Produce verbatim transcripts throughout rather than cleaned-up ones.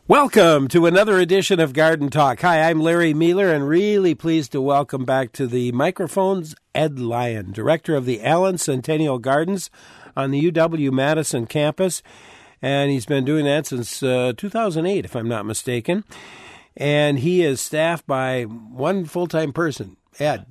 Welcome to another edition of Garden Talk. Hi, I'm Larry Mealer, and really pleased to welcome back to the microphones Ed Lyon, director of the Allen Centennial Gardens on the U W-Madison campus. And he's been doing that since uh, two thousand eight, if I'm not mistaken. And he is staffed by one full-time person, Ed.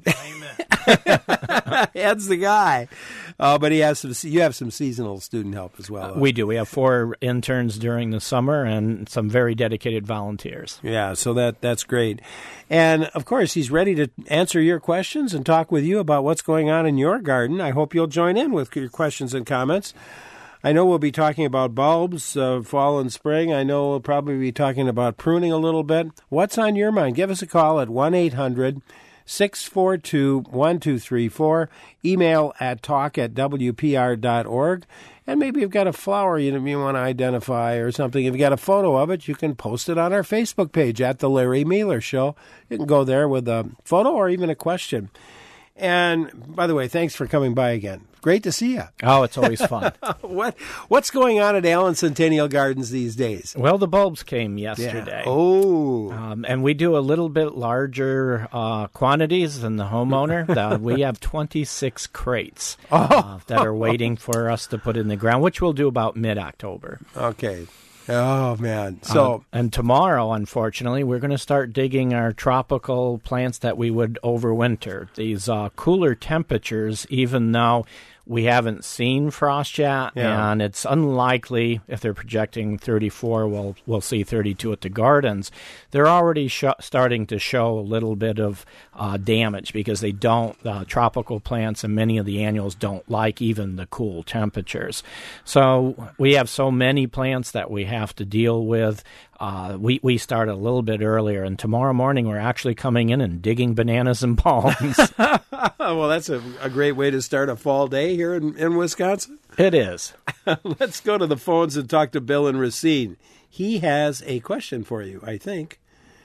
Amen. Ed's the guy. Uh, but he has some. You have some seasonal student help as well. Uh, we do. We have four interns during the summer and some very dedicated volunteers. Yeah, so that that's great. And, of course, he's ready to answer your questions and talk with you about what's going on in your garden. I hope you'll join in with your questions and comments. I know we'll be talking about bulbs, uh, fall and spring. I know we'll probably be talking about pruning a little bit. What's on your mind? Give us a call at one eight hundred six four two one two three four. Email at talk at w p r dot org. And maybe you've got a flower you, you want to identify or something. If you've got a photo of it, you can post it on our Facebook page at The Larry Mealer Show. You can go there with a photo or even a question. And, by the way, thanks for coming by again. Great to see you. Oh, it's always fun. what What's going on at Allen Centennial Gardens these days? Well, the bulbs came yesterday. Yeah. Oh. Um, and we do a little bit larger uh, quantities than the homeowner. uh, we have twenty-six crates uh, that are waiting for us to put in the ground, which we'll do about mid-October. Okay. Oh, man. So, uh, and tomorrow, unfortunately, we're going to start digging our tropical plants that we would overwinter. These uh, cooler temperatures, even though we haven't seen frost yet, yeah. and it's unlikely, if they're projecting thirty-four, we'll, we'll see thirty-two at the gardens. They're already sh- starting to show a little bit of uh, damage because they don't, uh, tropical plants and many of the annuals don't like even the cool temperatures. So we have so many plants that we have to deal with. Uh, we, we start a little bit earlier, and tomorrow morning we're actually coming in and digging bananas and palms. Well, that's a, a great way to start a fall day here in, in Wisconsin. It is. Let's go to the phones and talk to Bill in Racine. He has a question for you, I think.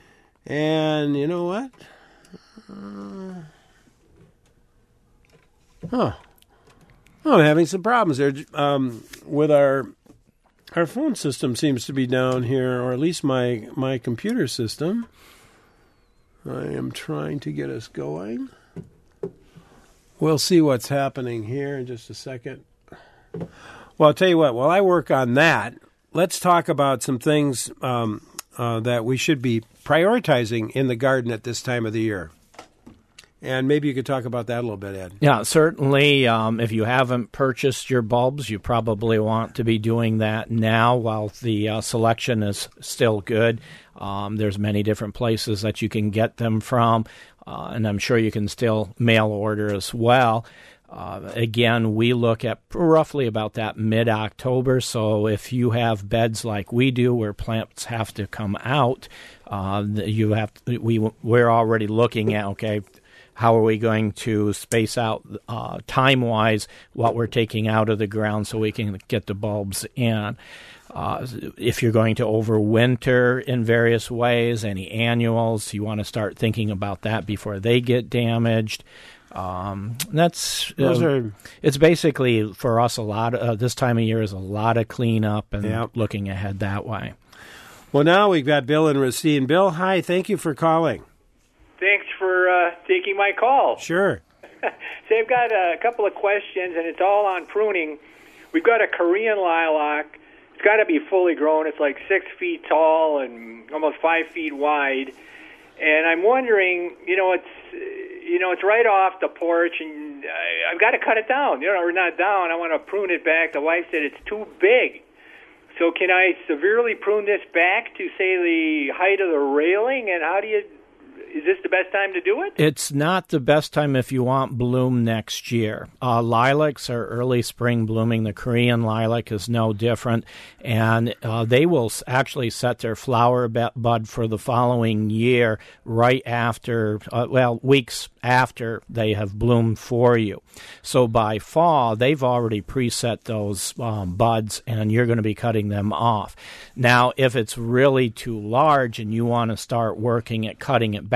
And you know what? Uh, huh. Oh, I'm having some problems there um, with our... Our phone system seems to be down here, or at least my, my computer system. I am trying to get us going. We'll see what's happening here in just a second. Well, I'll tell you what, while I work on that, let's talk about some things um, uh, that we should be prioritizing in the garden at this time of the year. And maybe you could talk about that a little bit, Ed. Yeah, certainly. Um, if you haven't purchased your bulbs, you probably want to be doing that now while the uh, selection is still good. Um, there's many different places that you can get them from, uh, and I'm sure you can still mail order as well. Uh, again, we look at roughly about that mid-October, so if you have beds like we do where plants have to come out, uh, you have to, we, we're already looking at, okay, how are we going to space out uh, time-wise what we're taking out of the ground so we can get the bulbs in? Uh, if you're going to overwinter in various ways, any annuals, you want to start thinking about that before they get damaged. Um, that's Those uh, are, it's basically for us a lot. Of, uh, this time of year is a lot of cleanup and yep. looking ahead that way. Well, now we've got Bill in Racine. Bill, hi. Thank you for calling. Thanks for uh, taking my call. Sure. So I've got a couple of questions, and it's all on pruning. We've got a Korean lilac. It's got to be fully grown. It's like six feet tall and almost five feet wide. And I'm wondering, you know, it's you know, it's right off the porch, and I, I've got to cut it down. You know, or not down. I want to prune it back. The wife said it's too big. So can I severely prune this back to, say, the height of the railing? And how do you... Is this the best time to do it? It's not the best time if you want bloom next year. Uh, lilacs are early spring blooming. The Korean lilac is no different. And uh, they will actually set their flower bud for the following year right after, uh, well, weeks after they have bloomed for you. So by fall, they've already preset those um, buds, and you're going to be cutting them off. Now, if it's really too large and you want to start working at cutting it back,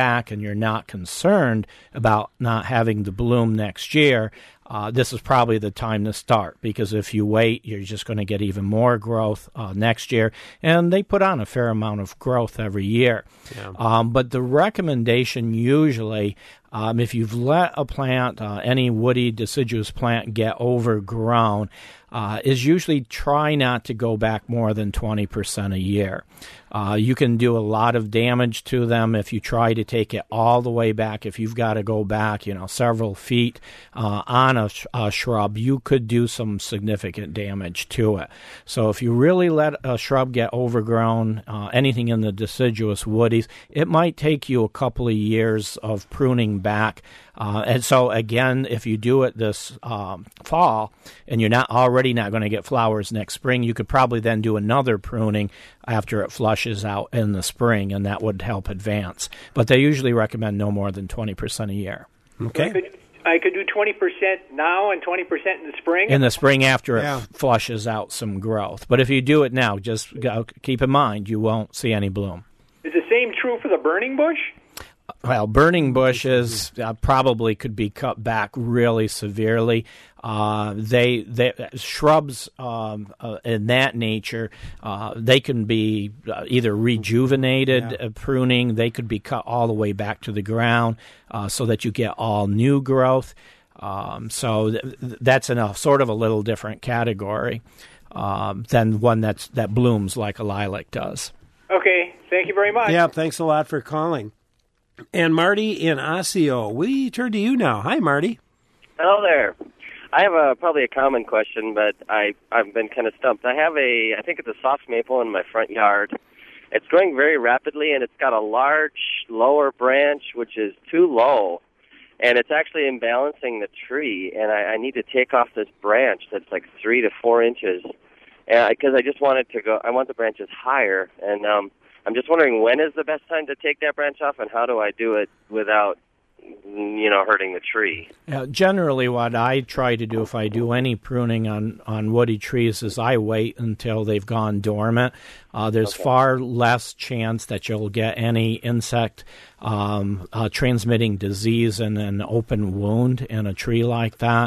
back and you're not concerned about not having the bloom next year, Uh, this is probably the time to start, because if you wait, you're just going to get even more growth uh, next year. And they put on a fair amount of growth every year. Yeah. Um, but the recommendation usually, um, if you've let a plant, uh, any woody deciduous plant, get overgrown, uh, is usually try not to go back more than twenty percent a year. Uh, you can do a lot of damage to them if you try to take it all the way back. If you've got to go back, you know, several feet uh, on a, sh- a shrub, you could do some significant damage to it. So if you really let a shrub get overgrown, uh, anything in the deciduous woodies, it might take you a couple of years of pruning back. Uh, and so, again, if you do it this um, fall and you're not already not going to get flowers next spring, you could probably then do another pruning after it flushes out in the spring, and that would help advance. But they usually recommend no more than twenty percent a year. Okay. I could, I could do twenty percent now and twenty percent in the spring? In the spring after yeah. it flushes out some growth. But if you do it now, just go, keep in mind you won't see any bloom. Is the same true for the burning bush? Well, burning bushes uh, probably could be cut back really severely. Uh, they, they shrubs um, uh, in that nature, uh, they can be uh, either rejuvenated yeah. uh, pruning. They could be cut all the way back to the ground uh, so that you get all new growth. Um, so th- that's in a sort of a little different category um, than one that's that blooms like a lilac does. Okay, thank you very much. Yeah, thanks a lot for calling. And Marty in Osseo, we turn to you now. Hi, Marty. Hello there. I have a probably a common question, but I, I've been kind of stumped. I have a, I think it's a soft maple in my front yard. It's growing very rapidly, and it's got a large lower branch, which is too low, and it's actually imbalancing the tree, and I, I need to take off this branch that's like three to four inches, because I, I just want it to go, I want the branches higher, and um, I'm just wondering when is the best time to take that branch off, and how do I do it without, you know, hurting the tree? Uh, generally, what I try to do if I do any pruning on, on woody trees is I wait until they've gone dormant. Uh, there's okay. far less chance that you'll get any insect um, uh, transmitting disease in an open wound in a tree like that.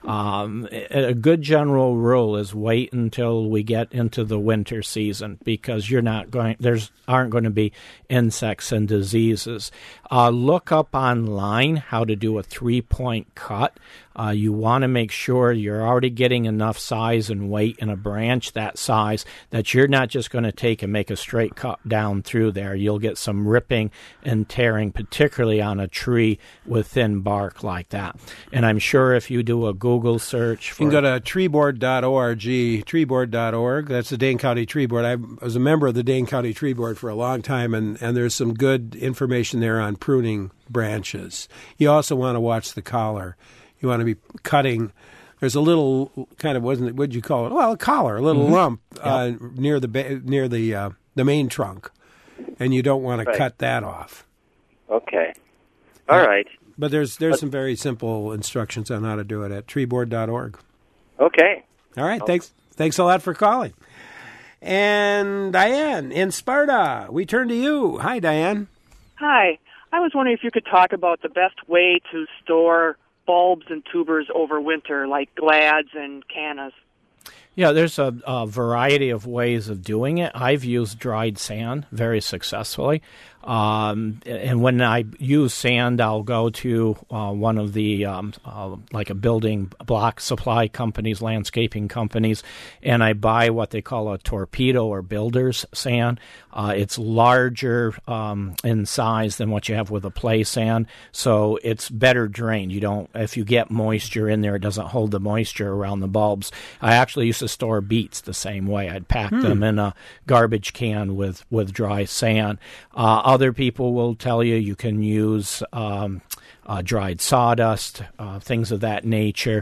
Um, a good general rule is wait until we get into the winter season, because you're not going, there's aren't going to be insects and diseases. Uh, look up online how to do a three-point cut. Uh, you want to make sure you're already getting enough size and weight in a branch that size that you're not just going to take and make a straight cut down through there. You'll get some ripping and tearing, particularly on a tree with thin bark like that. And I'm sure if you do a Google search for... You can go to tree board dot org, tree board dot org. That's the Dane County Tree Board. I was a member of the Dane County Tree Board for a long time, and, and there's some good information there on pruning branches. You also want to watch the collar. You want to be cutting. There's a little kind of, wasn't it? What'd you call it? Well, a collar, a little mm-hmm. lump uh, yep. near the ba- near the uh, the main trunk, and you don't want to right. cut that off. Okay. All uh, right. But there's there's but, some very simple instructions on how to do it at tree board dot org. Okay. All right. Oh. Thanks. Thanks a lot for calling. And Diane in Sparta, we turn to you. Hi, Diane. Hi. I was wondering if you could talk about the best way to store bulbs and tubers over winter, like glads and cannas. Yeah, there's a, a variety of ways of doing it. I've used dried sand very successfully. Um, and when I use sand, I'll go to uh, one of the, um, uh, like a building block supply companies, landscaping companies, and I buy what they call a torpedo or builder's sand. Uh, it's larger um, in size than what you have with a play sand, so it's better drained. You don't, if you get moisture in there, it doesn't hold the moisture around the bulbs. I actually used to store beets the same way. I'd pack hmm. them in a garbage can with, with dry sand. Uh, Other people will tell you you can use um, uh, dried sawdust, uh, things of that nature.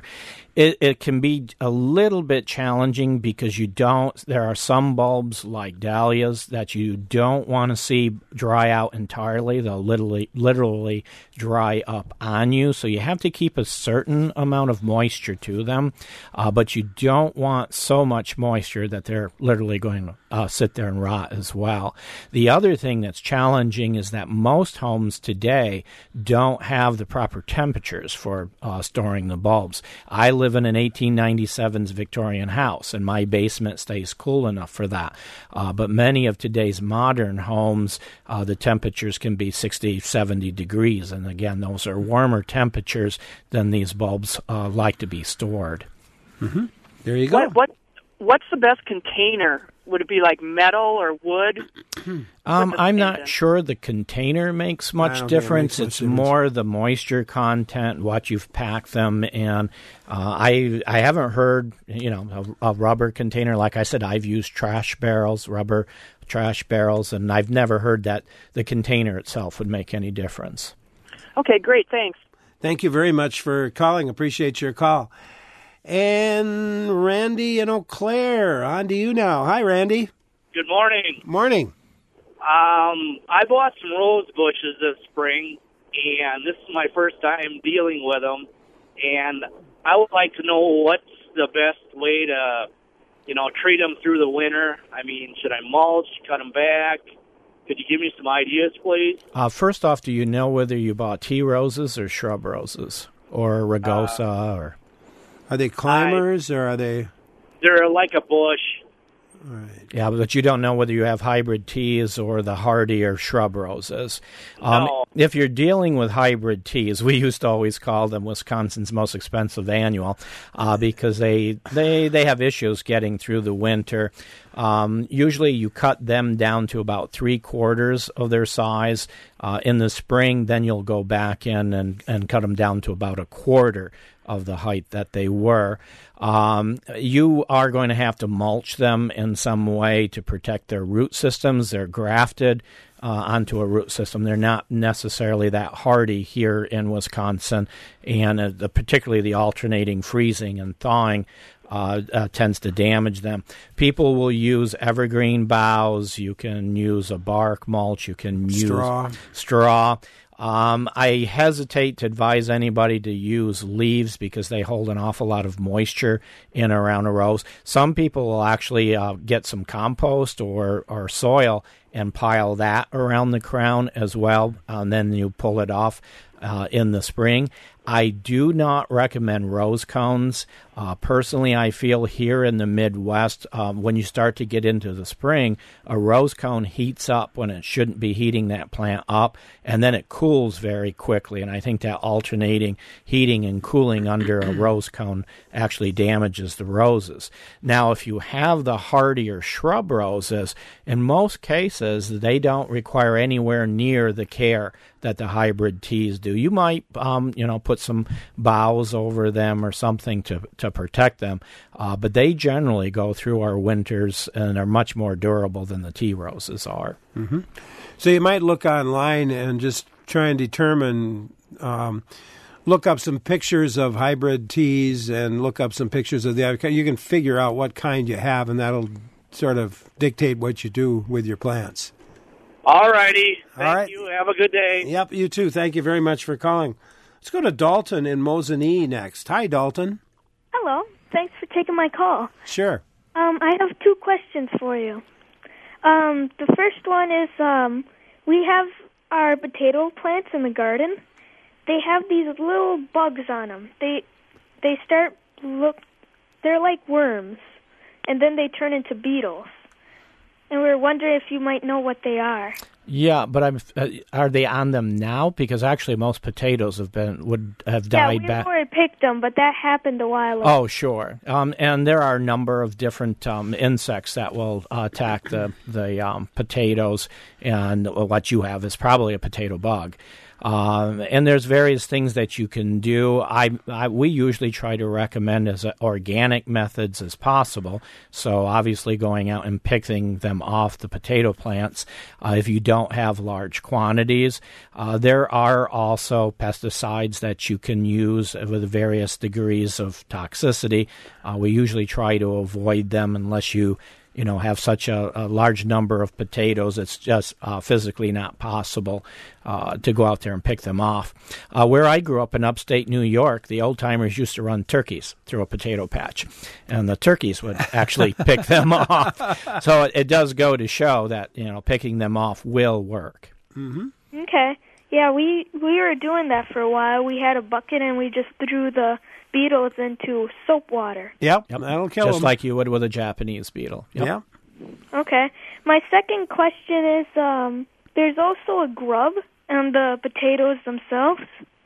It, it can be a little bit challenging because you don't, there are some bulbs like dahlias that you don't want to see dry out entirely. They'll literally, literally dry up on you. So you have to keep a certain amount of moisture to them, uh, but you don't want so much moisture that they're literally going to uh, sit there and rot as well. The other thing that's challenging is that most homes today don't have the proper temperatures for uh, storing the bulbs. I live in an eighteen ninety-seven's Victorian house, and my basement stays cool enough for that. Uh, but many of today's modern homes, uh, the temperatures can be sixty, seventy degrees, and again, those are warmer temperatures than these bulbs uh, like to be stored. Mm-hmm. There you go. What, what What's the best container? Would it be like metal or wood? Um, I'm not sure the container makes much difference. It makes much it's more difference. The moisture content, what you've packed them, and uh, I I haven't heard, you know, a, a rubber container. Like I said, I've used trash barrels, rubber trash barrels, and I've never heard that the container itself would make any difference. Okay, great, thanks. Thank you very much for calling. Appreciate your call. And Randy in Eau Claire, on to you now. Hi, Randy. Good morning. Morning. Um, I bought some rose bushes this spring, and this is my first time dealing with them. And I would like to know what's the best way to, you know, treat them through the winter. I mean, should I mulch, cut them back? Could you give me some ideas, please? Uh, first off, do you know whether you bought tea roses or shrub roses or rugosa uh, or... Are they climbers I, or are they? They're like a bush. Right. Yeah, but you don't know whether you have hybrid teas or the hardy or shrub roses. Um, no. If you're dealing with hybrid teas, we used to always call them Wisconsin's most expensive annual uh, because they, they they have issues getting through the winter. Um, usually you cut them down to about three quarters of their size uh, in the spring. Then you'll go back in and, and cut them down to about a quarter of the height that they were. Um, you are going to have to mulch them in some way to protect their root systems. They're grafted uh, onto a root system. They're not necessarily that hardy here in Wisconsin, and uh, the, particularly the alternating freezing and thawing Uh, uh, tends to damage them. People will use evergreen boughs. You can use a bark mulch. You can use straw. straw. Um, I hesitate to advise anybody to use leaves because they hold an awful lot of moisture in around a rose. Some people will actually uh, get some compost or, or soil and pile that around the crown as well, and then you pull it off uh, in the spring. I do not recommend rose cones. Uh, personally, I feel here in the Midwest, um, when you start to get into the spring, a rose cone heats up when it shouldn't be heating that plant up, and then it cools very quickly. And I think that alternating heating and cooling under a rose cone actually damages the roses. Now, if you have the hardier shrub roses, in most cases, they don't require anywhere near the care that the hybrid teas do. You might, um, you know, put some boughs over them or something to, to protect them, uh, but they generally go through our winters and are much more durable than the tea roses are. Mm-hmm. So you might look online and just try and determine, um, look up some pictures of hybrid teas and look up some pictures of the other kind. You can figure out what kind you have, and that'll sort of dictate what you do with your plants. All righty. Thank All right. you. Have a good day. Yep, you too. Thank you very much for calling. Let's go to Dalton in Mosinee next. Hi, Dalton. Hello. Thanks for taking my call. Sure. Um, I have two questions for you. Um, the first one is um, we have our potato plants in the garden. They have these little bugs on them. They they start look. They're like worms, and then they turn into beetles. And we were wondering if you might know what they are. Yeah, but I'm. Uh, are they on them now? Because actually, most potatoes have been would have died yeah, back. we already picked them, but that happened a while ago. Oh, sure. Um, and there are a number of different um, insects that will uh, attack the the um, potatoes, and what you have is probably a potato bug. Um, and there's various things that you can do. I, I we usually try to recommend as organic methods as possible. So obviously going out and picking them off the potato plants uh, if you don't have large quantities. Uh, there are also pesticides that you can use with various degrees of toxicity. Uh, we usually try to avoid them unless you you know, have such a, a large number of potatoes, it's just uh, physically not possible uh, to go out there and pick them off. Uh, where I grew up in upstate New York, the old-timers used to run turkeys through a potato patch, and the turkeys would actually pick them off. So it, it does go to show that, you know, picking them off will work. Mm-hmm. Okay. Yeah, we, we were doing that for a while. We had a bucket, and we just threw the beetles into soap water. Yep, yep. That'll kill Just them. like you would with a Japanese beetle. Yep. Yeah. Okay. My second question is, um, there's also a grub on the potatoes themselves.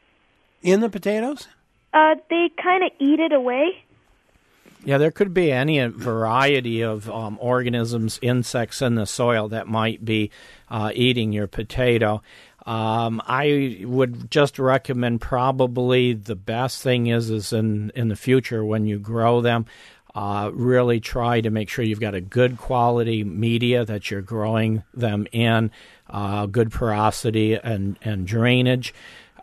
In the potatoes? Uh, they kind of eat it away. Yeah, there could be any variety of um, organisms, insects in the soil that might be uh, eating your potato. Um, I would just recommend probably the best thing is is in, in the future when you grow them, uh, really try to make sure you've got a good quality media that you're growing them in, uh, good porosity and, and drainage.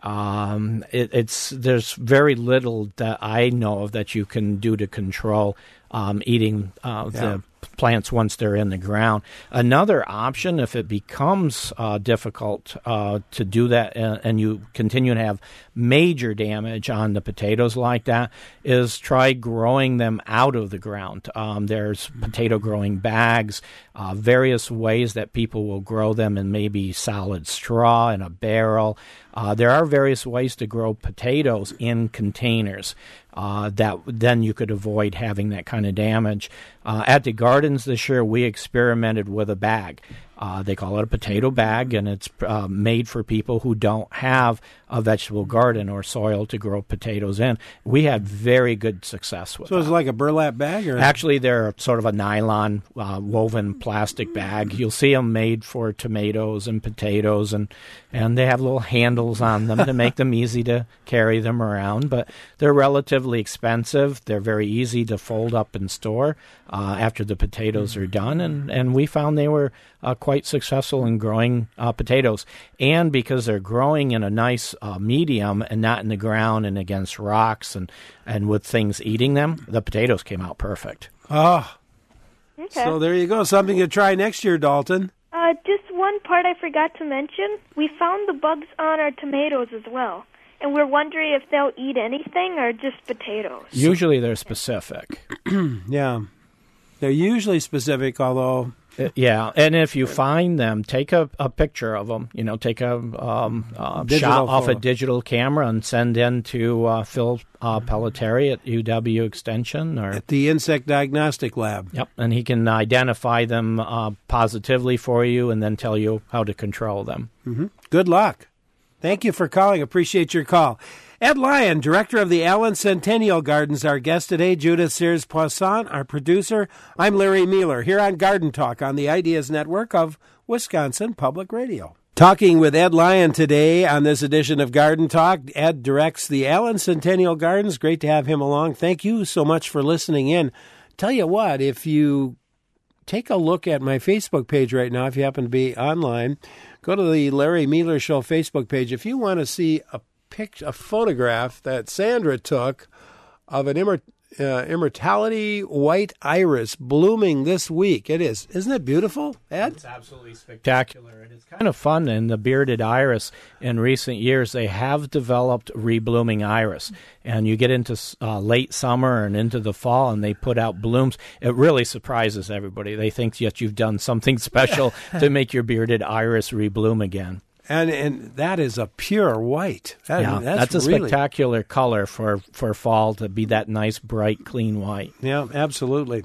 Um, it, it's there's very little that I know of that you can do to control um, eating uh, yeah. the plants once they're in the ground. Another option, if it becomes uh, difficult uh, to do that and, and you continue to have major damage on the potatoes like that, is try growing them out of the ground. Um, there's potato growing bags, uh, various ways that people will grow them in maybe solid straw in a barrel. Uh, there are various ways to grow potatoes in containers uh, that then you could avoid having that kind of damage. Uh, at the gardens this year, we experimented with a bag. Uh, they call it a potato bag, and it's uh, made for people who don't have a vegetable garden or soil to grow potatoes in. We had very good success with it. So it's like a burlap bag? Or Actually, they're sort of a nylon uh, woven plastic bag. You'll see them made for tomatoes and potatoes, and, and they have little handles on them to make them easy to carry them around. But they're relatively expensive. They're very easy to fold up and store uh, after the potatoes are done, and, and we found they were uh, quite successful in growing uh, potatoes. And because they're growing in a nice uh, medium and not in the ground and against rocks and, and with things eating them, the potatoes came out perfect. Oh, Okay. so there you go. Something to try next year, Dalton. Uh, just one part I forgot to mention. We found the bugs on our tomatoes as well. And we're wondering if they'll eat anything or just potatoes. Usually they're specific. Yeah. They're usually specific, although... Uh, yeah, and if you find them, take a, a picture of them. You know, take a um, uh, shot off a digital camera and send in to uh, Phil uh, Pelletieri at U W Extension or at the Insect Diagnostic Lab. Yep, and he can identify them uh, positively for you and then tell you how to control them. Mm-hmm. Good luck. Thank you for calling. Appreciate your call. Ed Lyon, director of the Allen Centennial Gardens, our guest today. Judith Sears-Poisson, our producer. I'm Larry Mueller, here on Garden Talk on the Ideas Network of Wisconsin Public Radio. Talking with Ed Lyon today on this edition of Garden Talk. Ed directs the Allen Centennial Gardens. Great to have him along. Thank you so much for listening in. Tell you what, if you take a look at my Facebook page right now, if you happen to be online, go to the Larry Mueller Show Facebook page. If you want to see a Picked a photograph that Sandra took of an immor- uh, immortality white iris blooming this week. It is. Isn't it beautiful, Ed? It's absolutely spectacular. And it's kind of fun in the bearded iris. In recent years, they have developed reblooming iris. And you get into uh, late summer and into the fall, and they put out blooms. It really surprises everybody. They think that you've done something special to make your bearded iris rebloom again. And and that is a pure white. That, yeah, that's, that's a really... spectacular color for, for fall to be that nice, bright, clean white. Yeah, absolutely.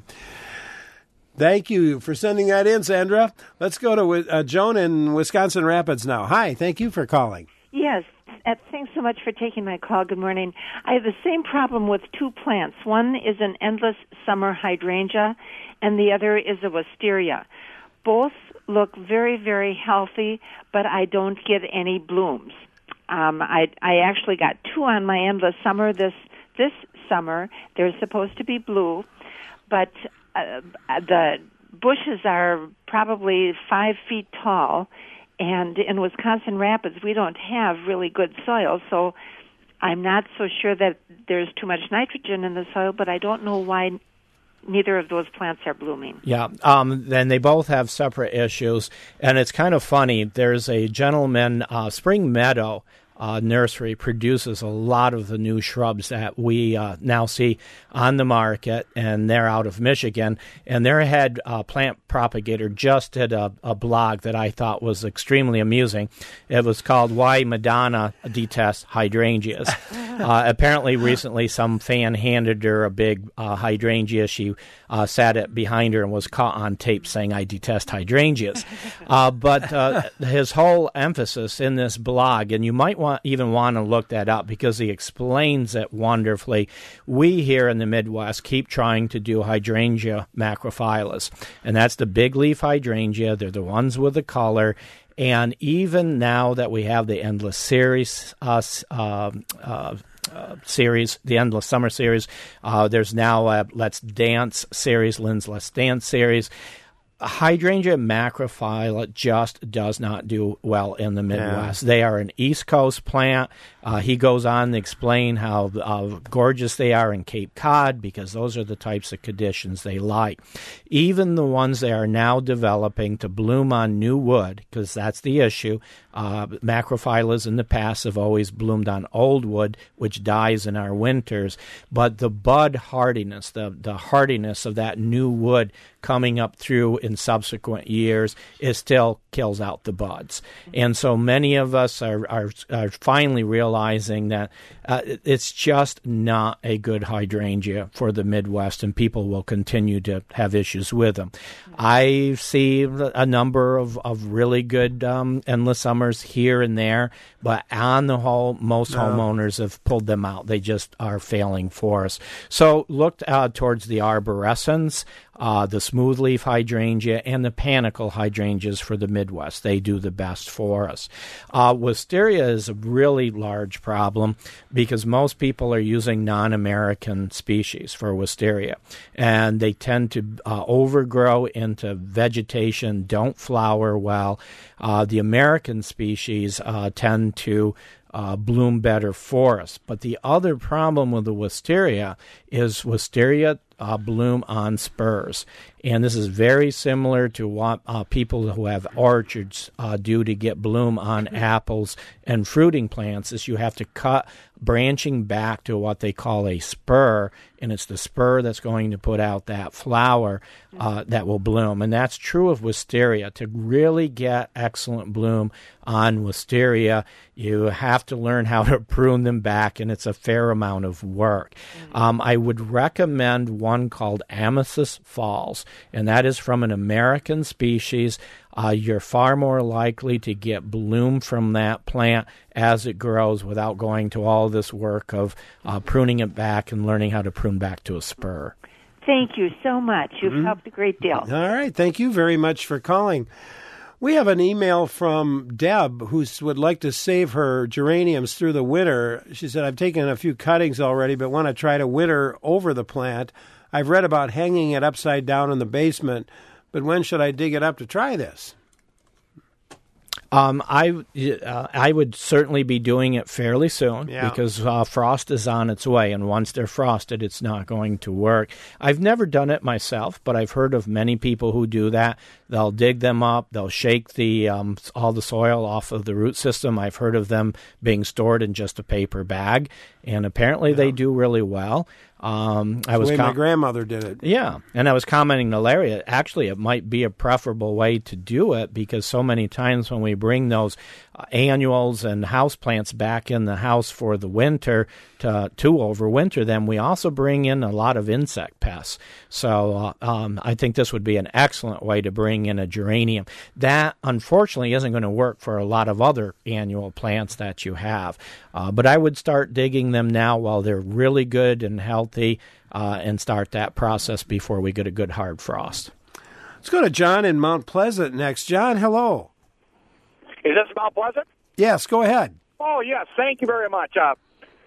Thank you for sending that in, Sandra. Let's go to uh, Joan in Wisconsin Rapids now. Hi, thank you for calling. Yes, uh, thanks so much for taking my call. Good morning. I have the same problem with two plants. One is an endless summer hydrangea, and the other is a wisteria. Both look very, very healthy, but I don't get any blooms. Um, I I actually got two on my endless summer this this summer. They're supposed to be blue, but uh, the bushes are probably five feet tall, and in Wisconsin Rapids we don't have really good soil, so I'm not so sure that there's too much nitrogen in the soil, but I don't know why neither of those plants are blooming. Yeah, um, then they both have separate issues, and it's kind of funny. There's a gentleman, uh, Spring Meadow uh, Nursery produces a lot of the new shrubs that we uh, now see on the market, and they're out of Michigan. And their head uh, plant propagator just did a, a blog that I thought was extremely amusing. It was called Why Madonna Detests Hydrangeas. uh, apparently recently some fan handed her a big uh, hydrangea. She uh, sat it behind her and was caught on tape saying, "I detest hydrangeas." Uh, but uh, his whole emphasis in this blog, and you might want even want to look that up because he explains it wonderfully. We here in the Midwest keep trying to do hydrangea macrophyllus, and that's the big leaf hydrangea. They're the ones with the color. And even now that we have the Endless Series uh, uh, uh, uh, series, the Endless Summer series, uh, there's now a Let's Dance series, Lynn's Let's Dance series. Hydrangea macrophylla just does not do well in the Midwest. Yeah. They are an East Coast plant. Uh, he goes on to explain how uh, gorgeous they are in Cape Cod because those are the types of conditions they like. Even the ones they are now developing to bloom on new wood, because that's the issue. Uh, macrophyllas in the past have always bloomed on old wood, which dies in our winters. But the bud hardiness, the, the hardiness of that new wood coming up through in subsequent years, it still kills out the buds. And so many of us are, are, are finally realizing that uh, it's just not a good hydrangea for the Midwest, and people will continue to have issues with them. I see a number of, of really good um, endless summers here and there, but on the whole, most no. homeowners have pulled them out. They just are failing for us. So look uh, towards the arborescens, uh, the smoothleaf hydrangea, and the panicle hydrangeas for the Midwest. They do the best for us. Uh, wisteria is a really large problem because most people are using non-American species for wisteria, and they tend to uh, overgrow into vegetation, don't flower well. Uh, the American species uh, tend to uh, bloom better for us. But the other problem with the wisteria is wisteria uh, bloom on spurs. And this is very similar to what uh, people who have orchards uh, do to get bloom on apples and fruiting plants, is you have to cut branching back to what they call a spur, and it's the spur that's going to put out that flower uh, that will bloom. And that's true of wisteria. To really get excellent bloom on wisteria, you have to learn how to prune them back, and it's a fair amount of work. Um, I would recommend one called Amethyst Falls, and that is from an American species. Uh, you're far more likely to get bloom from that plant as it grows without going to all this work of uh, pruning it back and learning how to prune back to a spur. Thank you so much. You've mm-hmm. helped a great deal. All right. Thank you very much for calling. We have an email from Deb who would like to save her geraniums through the winter. She said, I've taken a few cuttings already, but want to try to winter over the plant. I've read about hanging it upside down in the basement, but when should I dig it up to try this? Um, I uh, I would certainly be doing it fairly soon yeah. because uh, frost is on its way, and once they're frosted, it's not going to work. I've never done it myself, but I've heard of many people who do that. They'll dig them up, they'll shake the um, all the soil off of the root system. I've heard of them being stored in just a paper bag, and apparently yeah. they do really well. Um, I was the way com- my grandmother did it. Yeah, and I was commenting to Larry, actually it might be a preferable way to do it because so many times when we bring those uh, annuals and houseplants back in the house for the winter to, to overwinter them, we also bring in a lot of insect pests. So uh, um, I think this would be an excellent way to bring in a geranium. That, unfortunately, isn't going to work for a lot of other annual plants that you have. Uh, but I would start digging them now while they're really good and healthy uh, and start that process before we get a good hard frost. Let's go to John in Mount Pleasant next. John, hello. Is this Mount Pleasant? Yes, go ahead. Oh, yes. Thank you very much. Uh,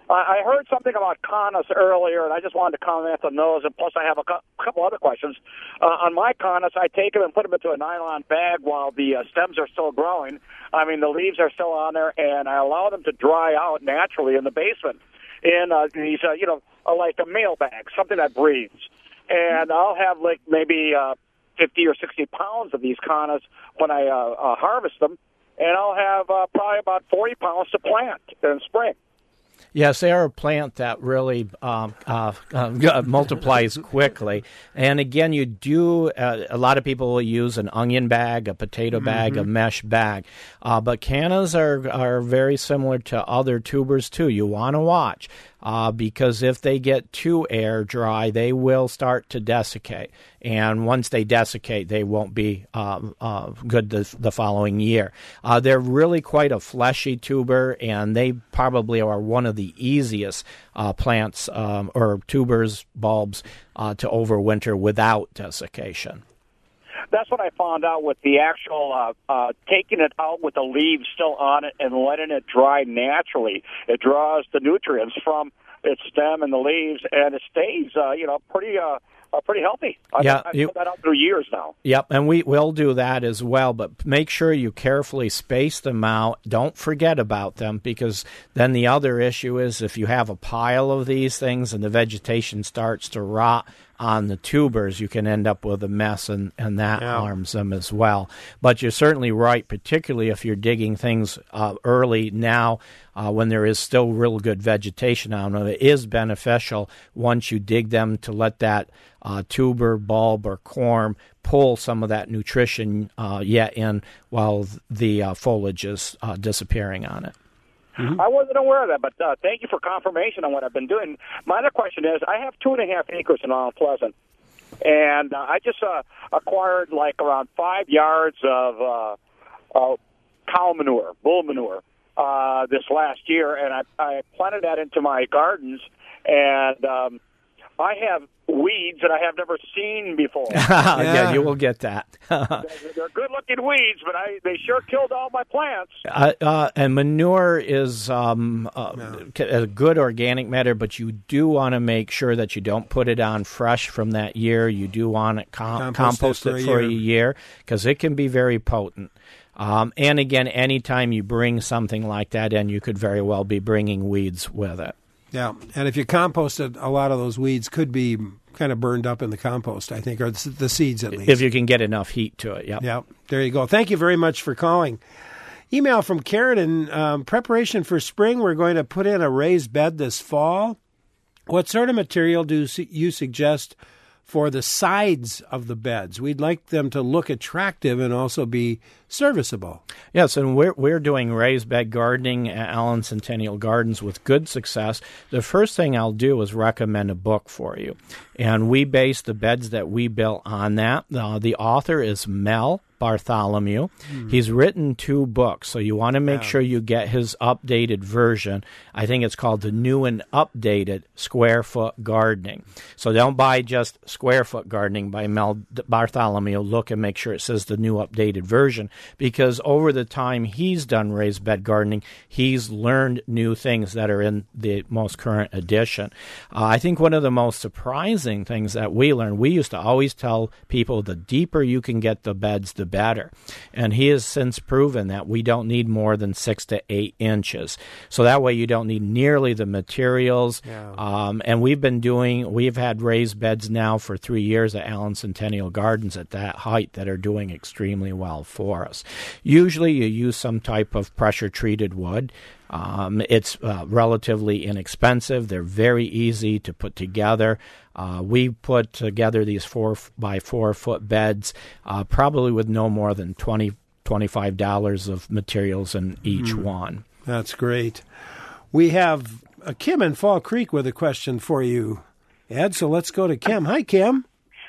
I heard something about Canas earlier, and I just wanted to comment on those, and plus I have a couple other questions. Uh, on my Canas, I take them and put them into a nylon bag while the uh, stems are still growing. I mean, the leaves are still on there, and I allow them to dry out naturally in the basement in uh, these, uh, you know, uh, like a mail bag, something that breathes. And I'll have, like, maybe uh, fifty or sixty pounds of these Canas when I uh, uh, harvest them, and I'll have uh, probably about forty pounds to plant in spring. Yes, they are a plant that really um, uh, uh, multiplies quickly. And again, you do, uh, a lot of people will use an onion bag, a potato bag, mm-hmm. a mesh bag. Uh, but cannas are, are very similar to other tubers, too. You want to watch. Uh, because if they get too air dry, they will start to desiccate. And once they desiccate, they won't be uh, uh, good the, the following year. Uh, they're really quite a fleshy tuber, and they probably are one of the easiest uh, plants um, or tubers, bulbs, uh, to overwinter without desiccation. That's what I found out with the actual uh, uh, taking it out with the leaves still on it and letting it dry naturally. It draws the nutrients from its stem and the leaves, and it stays, uh, you know, pretty uh, uh, pretty healthy. I've, yeah, I've you, put that out through years now. Yep, and we will do that as well, but make sure you carefully space them out. Don't forget about them, because then the other issue is if you have a pile of these things and the vegetation starts to rot on the tubers, you can end up with a mess, and, and that yeah. harms them as well. But you're certainly right, particularly if you're digging things uh, early now uh, when there is still real good vegetation on them. It is beneficial once you dig them to let that uh, tuber, bulb, or corm pull some of that nutrition uh, yet in while the uh, foliage is uh, disappearing on it. Mm-hmm. I wasn't aware of that, but uh, thank you for confirmation on what I've been doing. My other question is, I have two and a half acres in Mount Pleasant, and uh, I just uh, acquired like around five yards of uh, uh, cow manure, bull manure, uh, this last year, and I, I planted that into my gardens, and um, I have weeds that I have never seen before. yeah. yeah, you will get that. they're, they're good-looking weeds, but I, they sure killed all my plants. Uh, uh, and manure is um, uh, no. a good organic matter, but you do want to make sure that you don't put it on fresh from that year. You do want it com- compost it for, it for a year, because it can be very potent. Um, and again, anytime you bring something like that in, you could very well be bringing weeds with it. Yeah, and if you compost it, a lot of those weeds could be kind of burned up in the compost, I think, or the seeds at least. If you can get enough heat to it, yeah. Yeah, there you go. Thank you very much for calling. Email from Karen in um, preparation for spring. We're going to put in a raised bed this fall. What sort of material do you suggest for the sides of the beds? We'd like them to look attractive and also be serviceable. Yes, and we're we're doing raised bed gardening at Allen Centennial Gardens with good success. The first thing I'll do is recommend a book for you, and we base the beds that we built on that. Uh, the author is Mel Bartholomew. Mm. He's written two books, so you want to make yeah. sure you get his updated version. I think it's called The New and Updated Square Foot Gardening. So don't buy just Square Foot Gardening by Mel Bartholomew. Look and make sure it says the new updated version, because over the time he's done raised bed gardening, he's learned new things that are in the most current edition. Uh, I think one of the most surprising things that we learned, we used to always tell people the deeper you can get the beds, the better. And he has since proven that we don't need more than six to eight inches. So that way you don't need nearly the materials. Yeah. Um, and we've been doing, we've had raised beds now for three years at Allen Centennial Gardens at that height that are doing extremely well for us. Usually you use some type of pressure-treated wood. Um, it's uh, relatively inexpensive. They're very easy to put together. Uh, we put together these four by four foot beds, uh, probably with no more than twenty, twenty-five dollars of materials in each mm, one. That's great. We have uh, Kim in Fall Creek with a question for you, Ed. So let's go to Kim. Hi, Kim.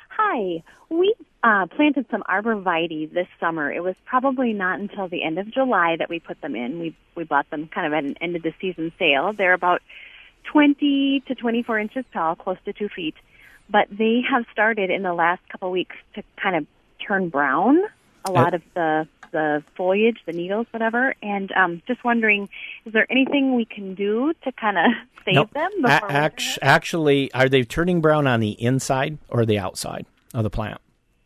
Hi. We uh, planted some arborvitae this summer. It was probably not until the end of July that we put them in. We we bought them kind of at an end of the season sale. They're about twenty to twenty-four inches tall, close to two feet. But they have started in the last couple of weeks to kind of turn brown. a lot of the the foliage, the needles, whatever. And um, just wondering, is there anything we can do to kind of save nope. them? A- act- actually, are they turning brown on the inside or the outside of the plant?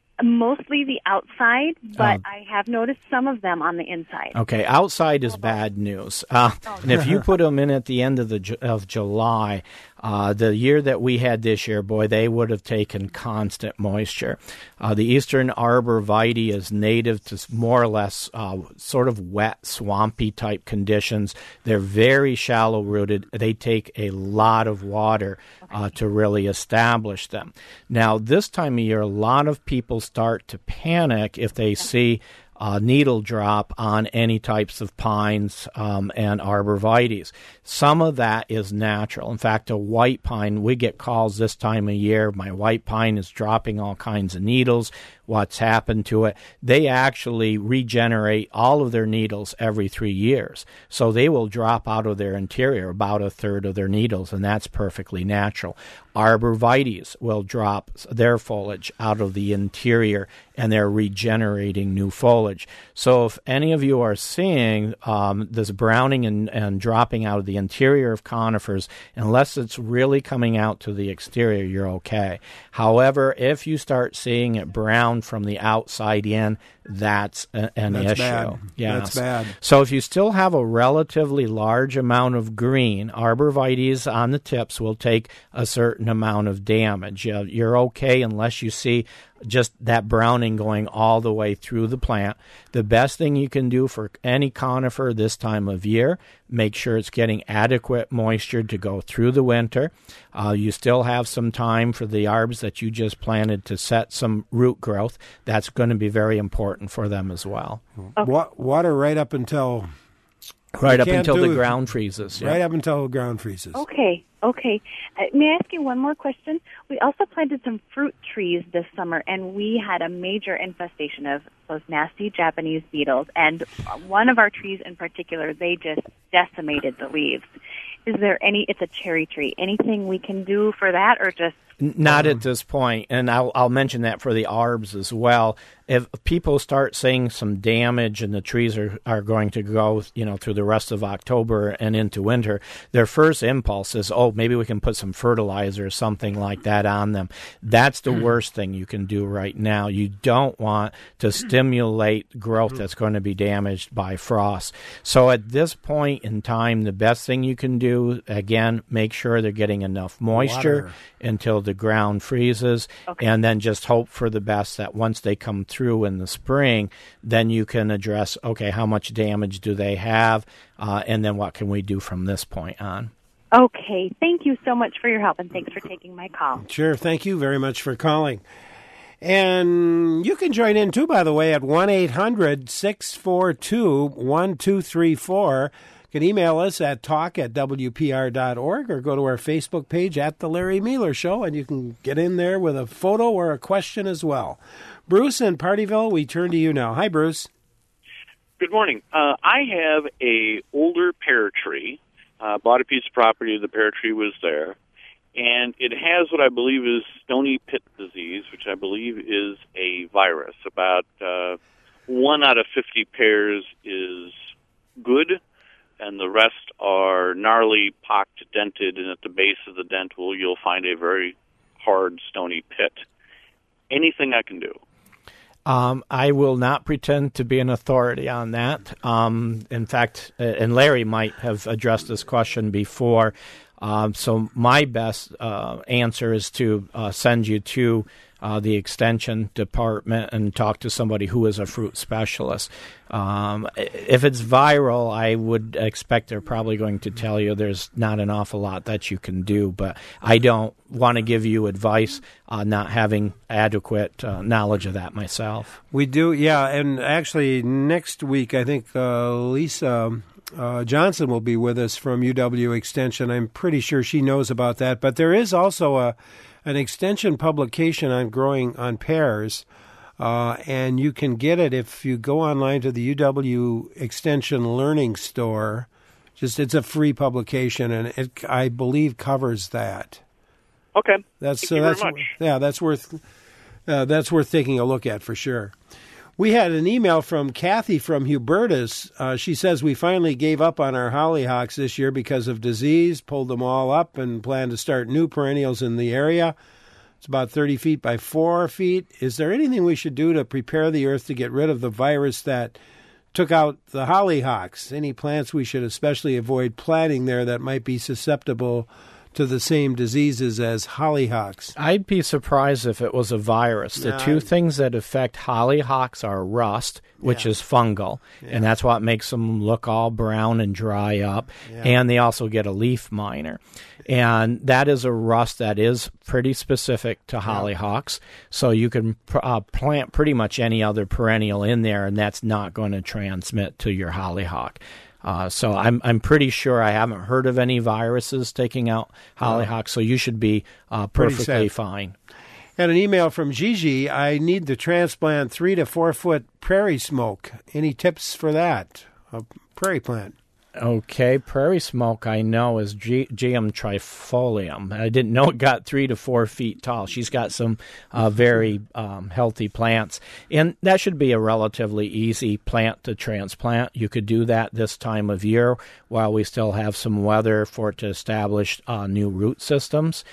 Mostly the outside, but Oh. I have noticed some of them on the inside. Okay, outside is bad news. Uh, and if you put them in at the end of the Ju- of July, uh, the year that we had this year, boy, they would have taken constant moisture. Uh, the eastern arborvitae is native to s- more or less uh, sort of wet, swampy type conditions. They're very shallow rooted. They take a lot of water uh, to really establish them. Now, this time of year, a lot of people start to panic if they see uh, needle drop on any types of pines um, and arborvitaes. Some of that is natural. In fact, a white pine, we get calls this time of year, my white pine is dropping all kinds of needles. What's happened to it? They actually regenerate all of their needles every three years. So they will drop out of their interior about a third of their needles, and that's perfectly natural. Arborvitaes will drop their foliage out of the interior, and they're regenerating new foliage. So if any of you are seeing um, this browning and, and dropping out of the interior of conifers, unless it's really coming out to the exterior, you're okay. However, if you start seeing it brown from the outside in, that's a, an That's issue. bad. Yes. That's bad. So if you still have a relatively large amount of green, arborvitaes on the tips will take a certain amount of damage. Uh, you're okay unless you see just that browning going all the way through the plant. The best thing you can do for any conifer this time of year, make sure it's getting adequate moisture to go through the winter. Uh, you still have some time for the arbs that you just planted to set some root growth. That's going to be very important for them as well. Okay. Wa- water right up until... Right up until the ground freezes. Right yeah. up until the ground freezes. Okay, okay. Uh, may I ask you one more question? We also planted some fruit trees this summer, and we had a major infestation of those nasty Japanese beetles. And one of our trees in particular, they just decimated the leaves. Is there any, it's a cherry tree, anything we can do for that, or just... Not at this point, and I'll, I'll mention that for the arbs as well. If people start seeing some damage and the trees are, are going to go, you know, through the rest of October and into winter, their first impulse is, oh, maybe we can put some fertilizer or something like that on them. That's the worst thing you can do right now. You don't want to stimulate growth that's going to be damaged by frost. So at this point in time, the best thing you can do, again, make sure they're getting enough moisture Water. until the ground freezes, Okay. and then just hope for the best that once they come through in the spring, then you can address, okay, how much damage do they have, uh, and then what can we do from this point on? Okay, thank you so much for your help, and thanks for taking my call. Sure. Thank you very much for calling. And you can join in, too, by the way, at one eight hundred six four two one two three four. You can email us at talk at w p r dot org or go to our Facebook page at The Larry Mueller Show, and you can get in there with a photo or a question as well. Bruce in Partyville, we turn to you now. Hi, Bruce. Good morning. Uh, I have a older pear tree. Uh, bought a piece of property. The pear tree was there. And it has what I believe is stony pit disease, which I believe is a virus. About uh, one out of fifty pears is good, and the rest are gnarly, pocked, dented, and at the base of the dent will you'll find a very hard, stony pit. Anything I can do? Um, I will not pretend to be an authority on that. Um, in fact, uh, and Larry might have addressed this question before. Um, so my best uh, answer is to uh, send you to uh, the extension department and talk to somebody who is a fruit specialist. Um, if it's viral, I would expect they're probably going to tell you there's not an awful lot that you can do, but I don't want to give you advice on not having adequate uh, knowledge of that myself. We do, yeah, and actually next week I think uh, Lisa uh, Johnson will be with us from U W Extension. I'm pretty sure she knows about that, but there is also a an extension publication on growing on pears, uh, and you can get it if you go online to the U W Extension Learning Store. Just it's a free publication, and it I believe covers that. Okay. That's Thank so you that's very much. yeah, that's worth uh, that's worth taking a look at for sure. We had an email from Kathy from Hubertus. Uh, she says we finally gave up on our hollyhocks this year because of disease, pulled them all up, and plan to start new perennials in the area. It's about thirty feet by four feet. Is there anything we should do to prepare the earth to get rid of the virus that took out the hollyhocks? Any plants we should especially avoid planting there that might be susceptible to the same diseases as hollyhocks? I'd be surprised if it was a virus. The No. two things that affect hollyhocks are rust, which Yeah. is fungal, Yeah. and that's what makes them look all brown and dry up, Yeah. and they also get a leaf miner. And that is a rust that is pretty specific to hollyhocks, so you can uh, plant pretty much any other perennial in there, and that's not going to transmit to your hollyhock. Uh, so I'm I'm pretty sure I haven't heard of any viruses taking out hollyhocks, so you should be uh, Pretty perfectly safe. fine. And an email from Gigi. I need to transplant three to four foot prairie smoke. Any tips for that? A prairie plant. Okay, prairie smoke I know is G- G M trifolium. I didn't know it got three to four feet tall. She's got some uh, very um, healthy plants, and that should be a relatively easy plant to transplant. You could do that this time of year while we still have some weather for it to establish uh, new root systems.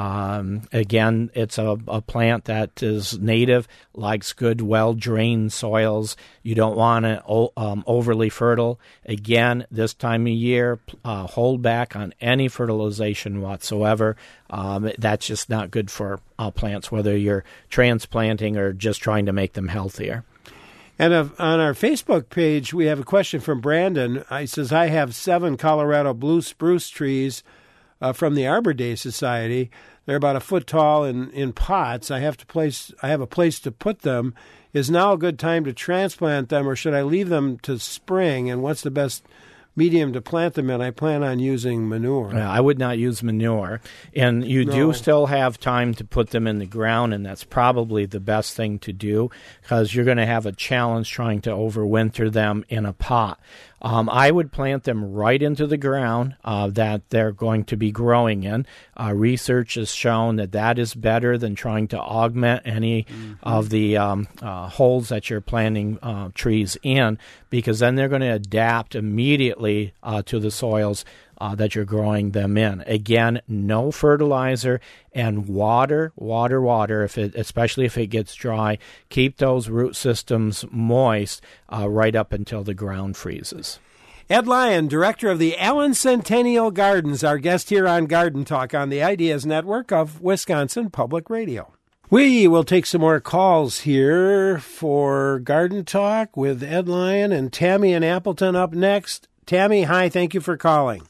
Um, again, it's a, a plant that is native, likes good, well-drained soils. You don't want it o- um, overly fertile. Again, this time of year, uh, hold back on any fertilization whatsoever. Um, that's just not good for uh, plants, whether you're transplanting or just trying to make them healthier. And uh, on our Facebook page, we have a question from Brandon. He says, I have seven Colorado blue spruce trees uh, from the Arbor Day Society. They're about a foot tall in, in pots. I have to place. I have a place to put them. Is now a good time to transplant them, or should I leave them to spring? And what's the best medium to plant them in? I plan on using manure. Yeah, I would not use manure. And you No. do still have time to put them in the ground, and that's probably the best thing to do because you're going to have a challenge trying to overwinter them in a pot. Um, I would plant them right into the ground uh, that they're going to be growing in. Uh, research has shown that that is better than trying to augment any mm-hmm. of the um, uh, holes that you're planting uh, trees in, because then they're going to adapt immediately uh, to the soils uh, that you're growing them in. Again, no fertilizer and water, water, water, if it, especially if it gets dry. Keep those root systems moist uh, right up until the ground freezes. Ed Lyon, director of the Allen Centennial Gardens, our guest here on Garden Talk on the Ideas Network of Wisconsin Public Radio. We will take some more calls here for Garden Talk with Ed Lyon and Tammy in Appleton up next. Tammy, hi, thank you for calling.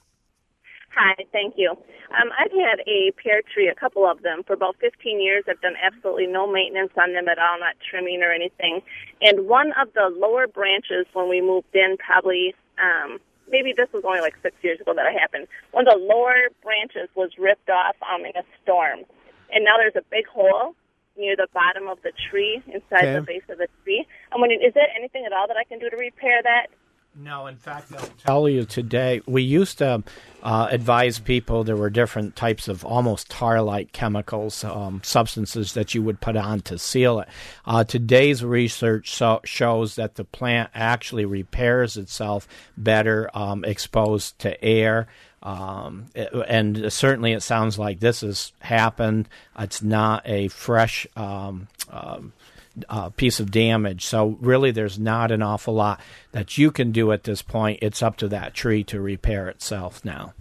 Hi, thank you. Um, I've had a pear tree, a couple of them, for about fifteen years. I've done absolutely no maintenance on them at all, not trimming or anything. And one of the lower branches when we moved in, probably, um, maybe this was only like six years ago that it happened, one of the lower branches was ripped off um, in a storm. And now there's a big hole near the bottom of the tree, inside Okay. the base of the tree. I'm wondering, is there anything at all that I can do to repair that? No, in fact, I'll tell you today, we used to uh, advise people there were different types of almost tar-like chemicals, um, substances that you would put on to seal it. Uh, today's research so, shows that the plant actually repairs itself better um, exposed to air. Um, it, and certainly it sounds like this has happened. It's not a fresh um, um Uh, piece of damage. So really there's not an awful lot that you can do at this point. It's up to that tree to repair itself now.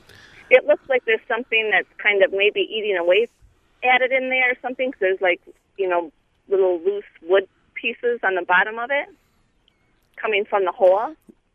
It looks like there's something that's kind of maybe eating away at it in there or something, 'cause there's like, you know, little loose wood pieces on the bottom of it coming from the hole.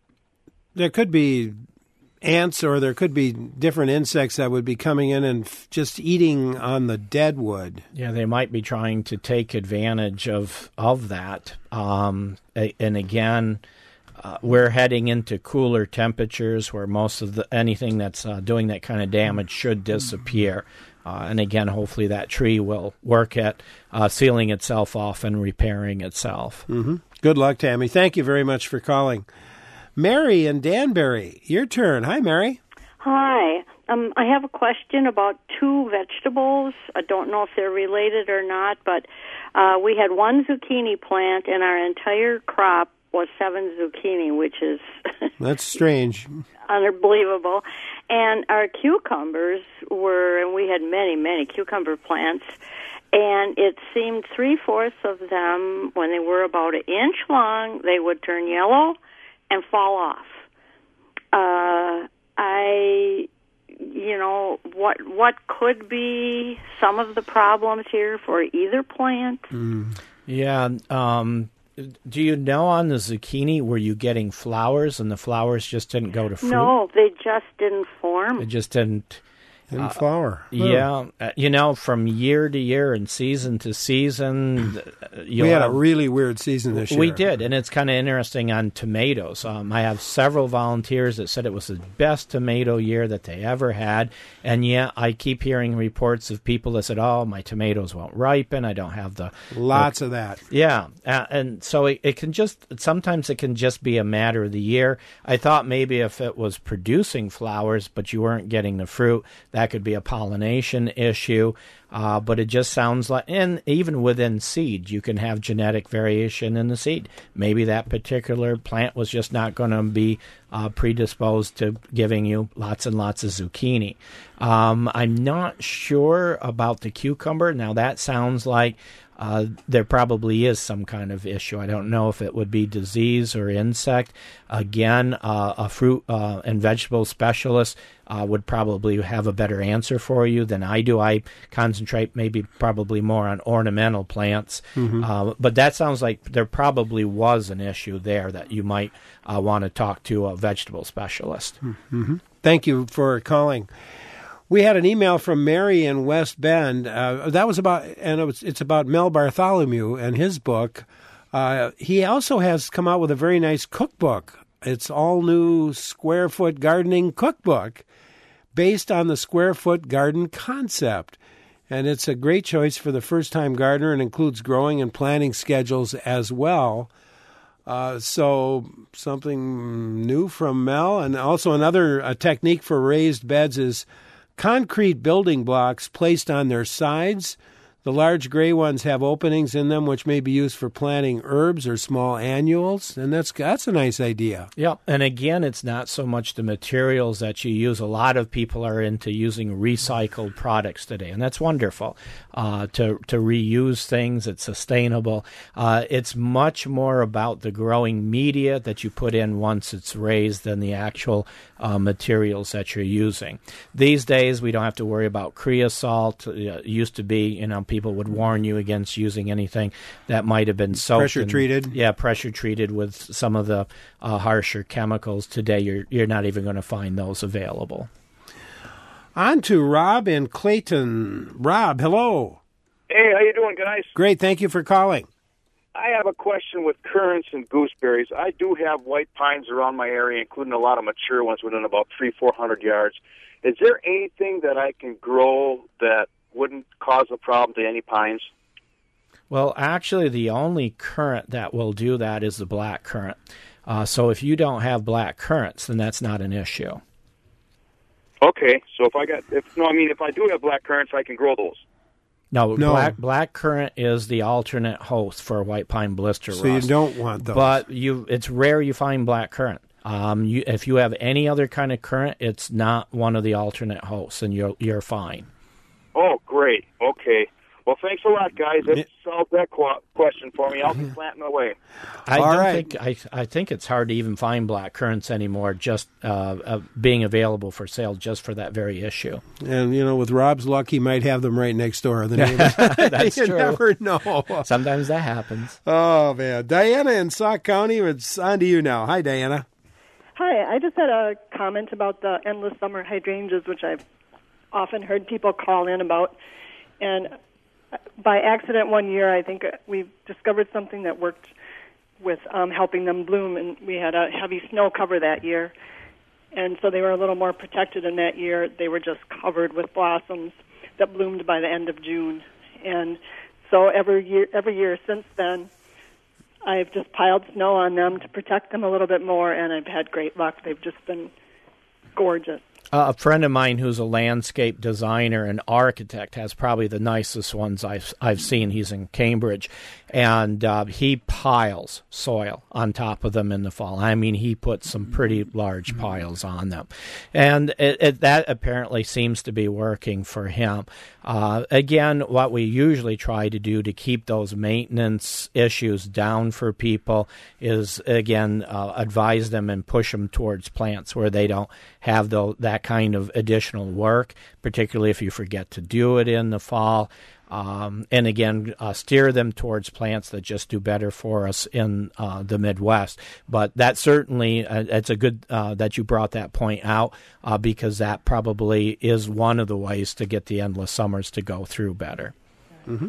There could be ants or there could be different insects that would be coming in and f- just eating on the dead wood. Yeah, they might be trying to take advantage of of that. Um, a- and again, uh, we're heading into cooler temperatures where most of the anything that's uh, doing that kind of damage should disappear. Uh, and again, hopefully that tree will work at uh, sealing itself off and repairing itself. Mm-hmm. Good luck, Tammy. Thank you very much for calling. Mary in Danbury, your turn. Hi, Mary. Hi. Um, I have a question about two vegetables. I don't know if they're related or not, but uh, we had one zucchini plant, and our entire crop was seven zucchini, which is That's strange. unbelievable. And our cucumbers were, and we had many, many cucumber plants, and it seemed three-fourths of them, when they were about an inch long, they would turn yellow and fall off. Uh, I, you know, what what could be some of the problems here for either plant? Mm. Yeah. Um, do you know on the zucchini, were you getting flowers and the flowers just didn't go to fruit? No, they just didn't form. It just didn't. Didn't uh, flower. Yeah. Uh, you know, from year to year and season to season. We had have, a really weird season this year. We did, and it's kind of interesting on tomatoes. Um, I have several volunteers that said it was the best tomato year that they ever had, and yeah, I keep hearing reports of people that said, oh, my tomatoes won't ripen, I don't have the... Lots the, of that. Yeah, uh, and so it, it can just, sometimes it can just be a matter of the year. I thought maybe if it was producing flowers, but you weren't getting the fruit, that could be a pollination issue, uh, but it just sounds like, and even within seed, you can have genetic variation in the seed. Maybe that particular plant was just not going to be uh, predisposed to giving you lots and lots of zucchini. Um, I'm not sure about the cucumber. Now, that sounds like Uh, there probably is some kind of issue. I don't know if it would be disease or insect. Again, uh, a fruit uh, and vegetable specialist uh, would probably have a better answer for you than I do. I concentrate maybe probably more on ornamental plants. Mm-hmm. Uh, but that sounds like there probably was an issue there that you might uh, want to talk to a vegetable specialist. Mm-hmm. Thank you for calling. We had an email from Mary in West Bend. Uh, that was about, and it was, it's about Mel Bartholomew and his book. Uh, he also has come out with a very nice cookbook. It's all new square foot gardening cookbook based on the square foot garden concept. And it's a great choice for the first time gardener and includes growing and planting schedules as well. Uh, so something new from Mel. And also another a technique for raised beds is concrete building blocks placed on their sides. The large gray ones have openings in them, which may be used for planting herbs or small annuals, and that's that's a nice idea. Yeah, and again, it's not so much the materials that you use. A lot of people are into using recycled products today, and that's wonderful. Uh, to to reuse things, it's sustainable. Uh, it's much more about the growing media that you put in once it's raised than the actual uh, materials that you're using. These days, we don't have to worry about creosote. It used to be, you know, people would warn you against using anything that might have been soaked. Pressure in, treated. Yeah, pressure treated with some of the uh, harsher chemicals. Today, you're you're not even going to find those available. On to Rob in Clayton. Rob, hello. Hey, how you doing, guys? Great, thank you for calling. I have a question with currants and gooseberries. I do have white pines around my area, including a lot of mature ones within about three, four hundred yards. Is there anything that I can grow that wouldn't cause a problem to any pines? Well, actually, the only currant that will do that is the black currant. Uh, so if you don't have black currants, then that's not an issue. Okay, so if I got, if no, I mean, if I do have black currants, I can grow those. No, No. black black currant is the alternate host for white pine blister So you rust. don't want those. But you, it's rare you find black currant. Um, you, if you have any other kind of currant, it's not one of the alternate hosts, and you're you're fine. Oh, great. Okay. Well, thanks a lot, guys. That solved that qu- question for me. I'll be planting away. I All don't right. think I I think it's hard to even find black currants anymore. Just uh, uh, being available for sale, just for that very issue. And, you know, with Rob's luck, he might have them right next door. The neighbors. That's you true. never know. Sometimes that happens. Oh, man. Diana in Sauk County, it's on to you now. Hi, Diana. Hi, I just had a comment about the endless summer hydrangeas, which I've often heard people call in about. And by accident one year, I think we discovered something that worked with um, helping them bloom, and we had a heavy snow cover that year. And so they were a little more protected in that year. They were just covered with blossoms that bloomed by the end of June. And so every year, every year since then, I've just piled snow on them to protect them a little bit more, and I've had great luck. They've just been gorgeous. Uh, a friend of mine who's a landscape designer and architect has probably the nicest ones I've I've seen. He's in Cambridge, and uh, he piles soil on top of them in the fall. I mean, he puts some pretty large piles on them, and it, it, that apparently seems to be working for him. Uh, again, what we usually try to do to keep those maintenance issues down for people is, again, uh, advise them and push them towards plants where they don't have the, that kind of additional work, particularly if you forget to do it in the fall. Um, and again, uh, steer them towards plants that just do better for us in uh, the Midwest. But that certainly, uh, it's a good uh, that you brought that point out uh, because that probably is one of the ways to get the endless summers to go through better. Mm-hmm.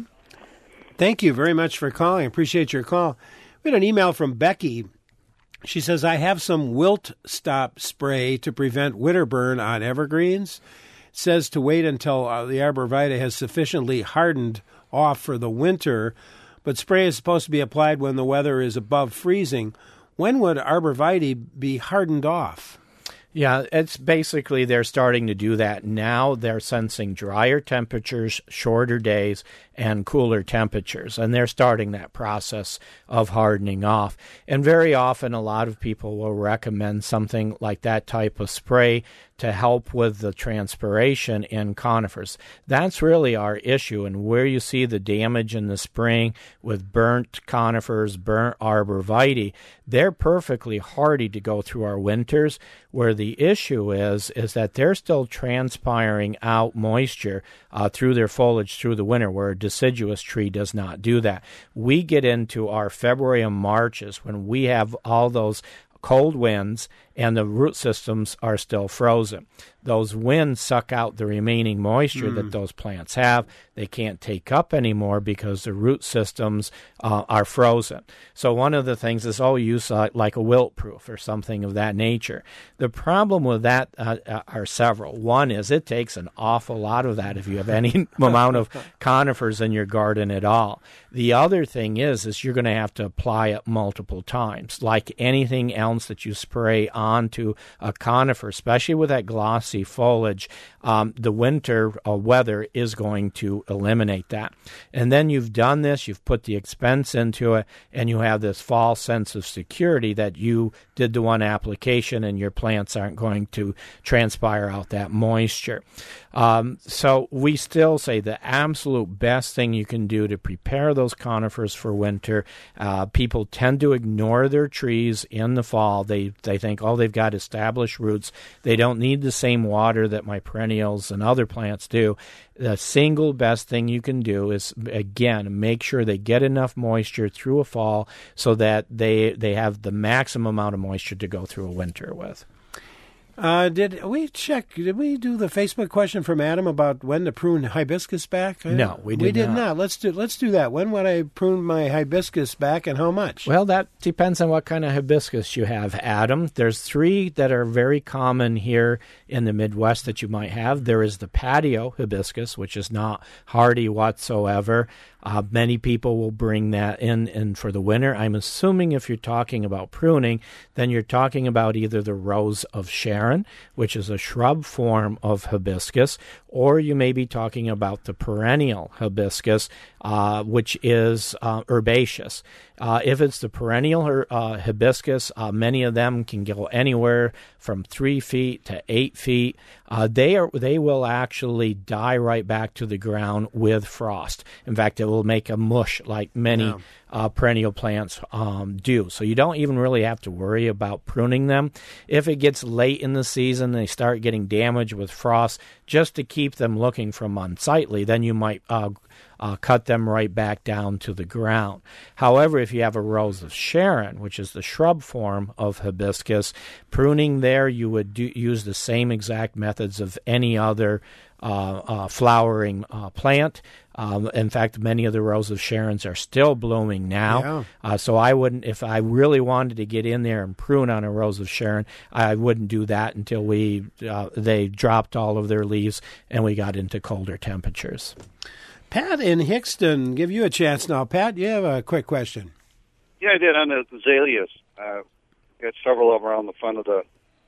Thank you very much for calling. Appreciate your call. We had an email from Becky. She says, I have some wilt stop spray to prevent winter burn on evergreens. Says to wait until uh, the arborvitae has sufficiently hardened off for the winter, but spray is supposed to be applied when the weather is above freezing. When would arborvitae be hardened off? Yeah, it's basically they're starting to do that now. They're sensing drier temperatures, shorter days, and cooler temperatures, and they're starting that process of hardening off. And very often a lot of people will recommend something like that type of spray to help with the transpiration in conifers. That's really our issue, and where you see the damage in the spring with burnt conifers, burnt arborvitae, they're perfectly hardy to go through our winters. Where the issue is, is that they're still transpiring out moisture uh, through their foliage through the winter, where a deciduous tree does not do that. We get into our February and Marches when we have all those cold winds and the root systems are still frozen. Those winds suck out the remaining moisture mm. that those plants have. They can't take up anymore because the root systems uh, are frozen. So one of the things is, oh, use uh, like a wilt proof or something of that nature. The problem with that uh, are several. One is it takes an awful lot of that if you have any amount of conifers in your garden at all. The other thing is, is you're going to have to apply it multiple times. Like anything else that you spray onto a conifer, especially with that glossy foliage, um, the winter uh, weather is going to eliminate that. And then you've done this, you've put the expense into it, and you have this false sense of security that you did the one application and your plants aren't going to transpire out that moisture. Um, so we still say the absolute best thing you can do to prepare those conifers for winter. Uh, people tend to ignore their trees in the fall. They they think, oh, they've got established roots. They don't need the same water that my perennials and other plants do. The single best thing you can do is, again, make sure they get enough moisture through a fall so that they they have the maximum amount of moisture to go through a winter with. Uh, did we check? Did we do the Facebook question from Adam about when to prune hibiscus back? No, we did, we did not. not. Let's do let's do that. When would I prune my hibiscus back, and how much? Well, that depends on what kind of hibiscus you have, Adam. There's three that are very common here in the Midwest that you might have. There is the patio hibiscus, which is not hardy whatsoever. Uh, many people will bring that in, in for the winter. I'm assuming if you're talking about pruning, then you're talking about either the Rose of Sharon, which is a shrub form of hibiscus, or you may be talking about the perennial hibiscus, uh, which is uh, herbaceous. Uh, if it's the perennial uh, hibiscus, uh, many of them can go anywhere from three feet to eight feet. Uh, they are they will actually die right back to the ground with frost. In fact, it will make a mush like many yeah. uh, perennial plants um, do. So you don't even really have to worry about pruning them. If it gets late in the season, they start getting damaged with frost, just to keep them looking from unsightly, then you might uh, uh, cut them right back down to the ground. However, if you have a Rose of Sharon, which is the shrub form of hibiscus, pruning there, you would do, use the same exact methods of any other uh, uh, flowering uh, plant. Um, in fact, many of the Rose of Sharons are still blooming now. Yeah. Uh, so I wouldn't, if I really wanted to get in there and prune on a Rose of Sharon, I wouldn't do that until we uh, they dropped all of their leaves and we got into colder temperatures. Pat in Hickston, give you a chance now. Pat, you have a quick question. Yeah, I did on the azaleas. Uh, got several of them around the front of the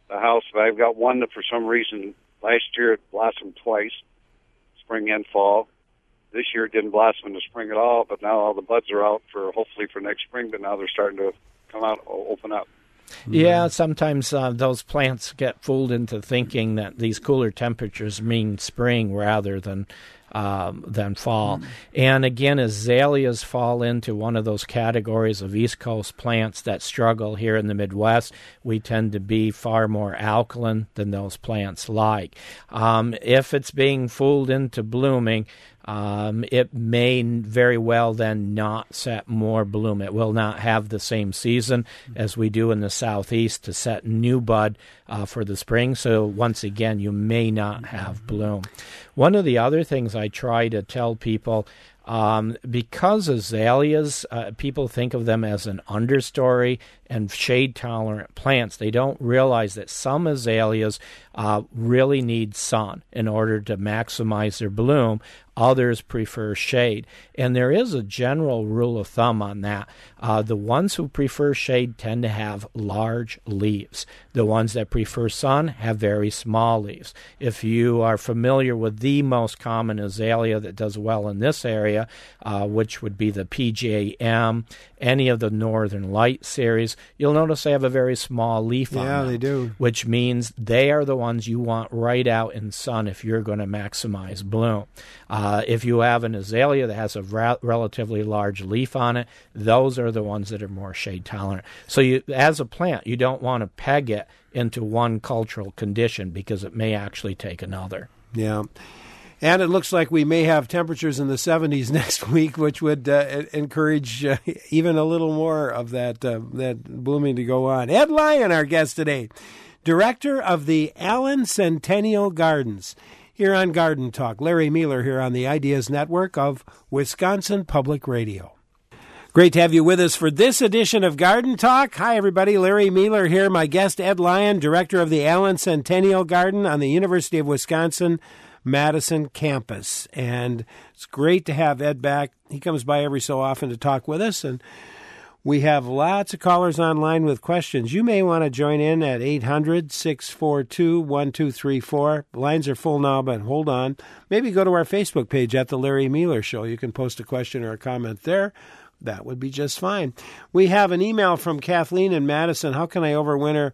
the house. But I've got one that for some reason last year it blossomed twice, spring and fall. This year it didn't blossom in the spring at all, but now all the buds are out for hopefully for next spring, but now they're starting to come out, open up. Yeah, sometimes uh, those plants get fooled into thinking that these cooler temperatures mean spring rather than um, than fall. Mm. And again, azaleas fall into one of those categories of East Coast plants that struggle here in the Midwest. We tend to be far more alkaline than those plants like. Um, if it's being fooled into blooming, Um, it may very well then not set more bloom. It will not have the same season as we do in the Southeast to set new bud uh, for the spring. So once again, you may not have bloom. One of the other things I try to tell people, Um, because azaleas, uh, people think of them as an understory and shade-tolerant plants. They don't realize that some azaleas uh, really need sun in order to maximize their bloom. Others prefer shade. And there is a general rule of thumb on that. Uh, the ones who prefer shade tend to have large leaves. The ones that prefer sun have very small leaves. If you are familiar with the most common azalea that does well in this area, uh, which would be the P J M, any of the Northern Light series, you'll notice they have a very small leaf on them. Yeah, they do. Which means they are the ones you want right out in sun if you're going to maximize bloom. Uh, if you have an azalea that has a ra- relatively large leaf on it, those are the ones that are more shade tolerant. So you, as a plant, you don't want to peg it into one cultural condition because it may actually take another. Yeah. And it looks like we may have temperatures in the seventies next week, which would uh, encourage uh, even a little more of that uh, that blooming to go on. Ed Lyon, our guest today, director of the Allen Centennial Gardens, here on Garden Talk. Larry Mueller here on the Ideas Network of Wisconsin Public Radio. Great to have you with us for this edition of Garden Talk. Hi, everybody. Larry Mueller here. My guest, Ed Lyon, director of the Allen Centennial Garden on the University of Wisconsin Madison campus. And it's great to have Ed back. He comes by every so often to talk with us, and we have lots of callers online with questions. You may want to join in at eight hundred, six four two, one two three four. Lines are full now, but hold on. Maybe go to our Facebook page at The Larry Mueller Show. You can post a question or a comment there. That would be just fine. We have an email from Kathleen in Madison. How can I overwinter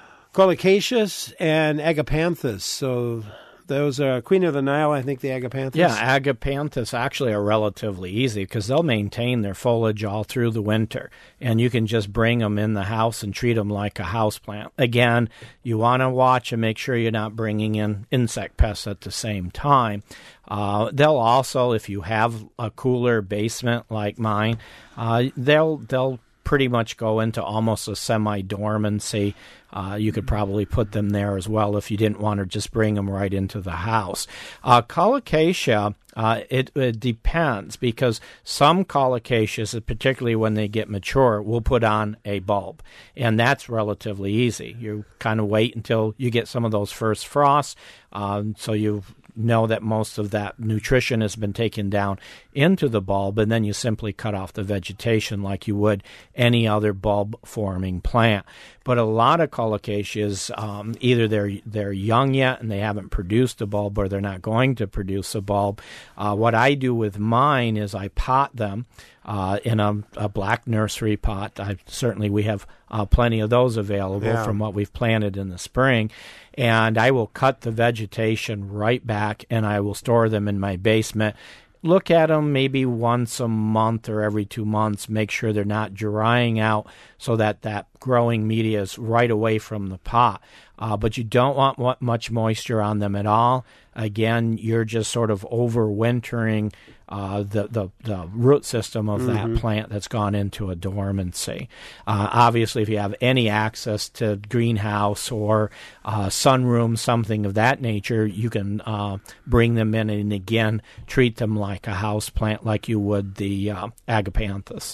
colocaceous and agapanthus? So those are Queen of the Nile, I think, the agapanthus. Yeah, agapanthus actually are relatively easy because they'll maintain their foliage all through the winter, and you can just bring them in the house and treat them like a houseplant. Again, you want to watch and make sure you're not bringing in insect pests at the same time. Uh, they'll also, if you have a cooler basement like mine, uh, they'll they'll pretty much go into almost a semi-dormancy. Uh, you could probably put them there as well if you didn't want to just bring them right into the house. Uh, colocasia, uh, it, it depends because some colocaceas, particularly when they get mature, will put on a bulb, and that's relatively easy. You kind of wait until you get some of those first frosts, um, so you know that most of that nutrition has been taken down into the bulb, and then you simply cut off the vegetation like you would any other bulb-forming plant. But a lot of colocaceas, um, either they're they're young yet and they haven't produced a bulb, or they're not going to produce a bulb. Uh, what I do with mine is I pot them uh, in a, a black nursery pot. I, certainly we have uh, plenty of those available Yeah. from what we've planted in the spring. And I will cut the vegetation right back, and I will store them in my basement. Look at them maybe once a month or every two months. Make sure they're not drying out so that that growing media is right away from the pot. Uh, but you don't want mo- much moisture on them at all. Again, you're just sort of overwintering uh, the, the, the root system of Mhm. that plant that's gone into a dormancy. Uh, obviously, if you have any access to greenhouse or uh, sunroom, something of that nature, you can uh, bring them in and, again, treat them like a house plant like you would the uh, agapanthus.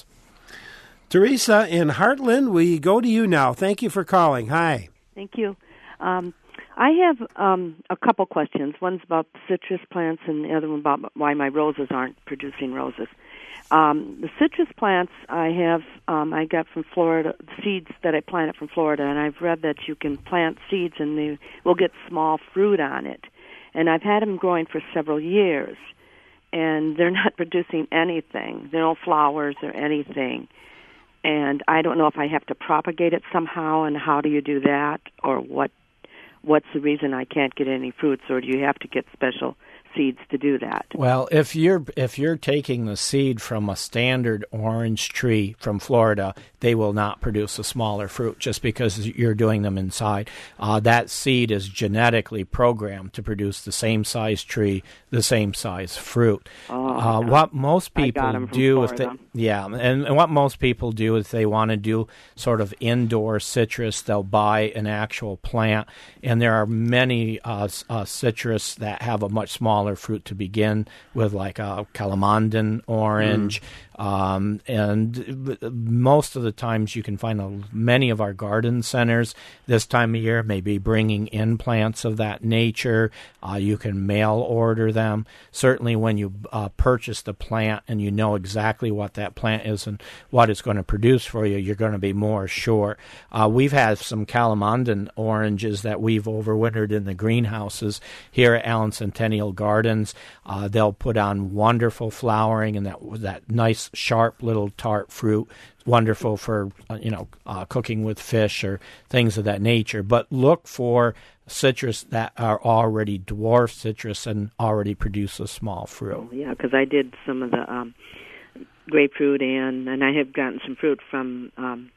Teresa in Heartland, we go to you now. Thank you for calling. Hi. Thank you. Um, I have um, a couple questions. One's about citrus plants and the other one about why my roses aren't producing roses. Um, the citrus plants I have, um, I got from Florida, seeds that I planted from Florida, and I've read that you can plant seeds and they will get small fruit on it. And I've had them growing for several years, and they're not producing anything. There are no flowers or anything. And I don't know if I have to propagate it somehow, and how do you do that, or what? What's the reason I can't get any fruits, or do you have to get special seeds to do that? Well, if you're if you're taking the seed from a standard orange tree from Florida, they will not produce a smaller fruit just because you're doing them inside. Uh, that seed is genetically programmed to produce the same size tree, the same size fruit. Oh, uh, what most people do if they Florida. yeah, and, and what most people do if they want to do sort of indoor citrus, they'll buy an actual plant, and there are many uh, uh, citrus that have a much smaller fruit to begin with, like a Calamandan orange. Mm. Um, and most of the times you can find a, many of our garden centers this time of year may be bringing in plants of that nature. Uh, you can mail order them. Certainly when you uh, purchase the plant and you know exactly what that plant is and what it's going to produce for you, you're going to be more sure. Uh, we've had some Calamandan oranges that we've overwintered in the greenhouses here at Allen Centennial Gardens. Uh, they'll put on wonderful flowering and that that nice sharp little tart fruit. Wonderful for uh, you know uh, cooking with fish or things of that nature. But look for citrus that are already dwarf citrus and already produce a small fruit. Oh, yeah, because I did some of the um, grapefruit and and I have gotten some fruit from um,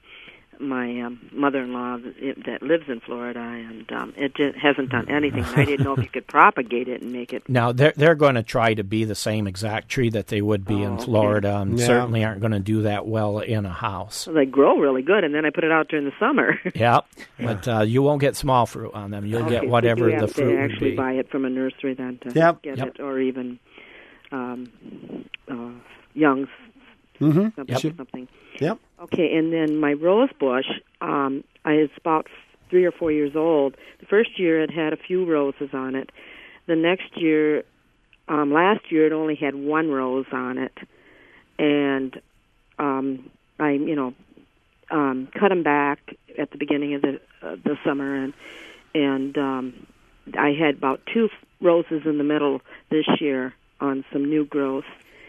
my um, mother-in-law that, that lives in Florida, and um, it just hasn't done anything. I didn't know if you could propagate it and make it. Now, they're, they're going to try to be the same exact tree that they would be oh, in Florida, okay. and yeah. certainly aren't going to do that well in a house. Well, they grow really good, and then I put it out during the summer. yeah, but uh, you won't get small fruit on them. You'll okay, get whatever so the fruit to would actually be. buy it from a nursery then to yep. get yep. it, or even um, uh, Young's mm-hmm. something, yep. something. Yep. Okay, and then my rose bush, um, I was about three or four years old. The first year it had a few roses on it. The next year, um, last year it only had one rose on it, and um, I, you know, um, cut them back at the beginning of the uh, the summer, and and um, I had about two roses in the middle this year on some new growth,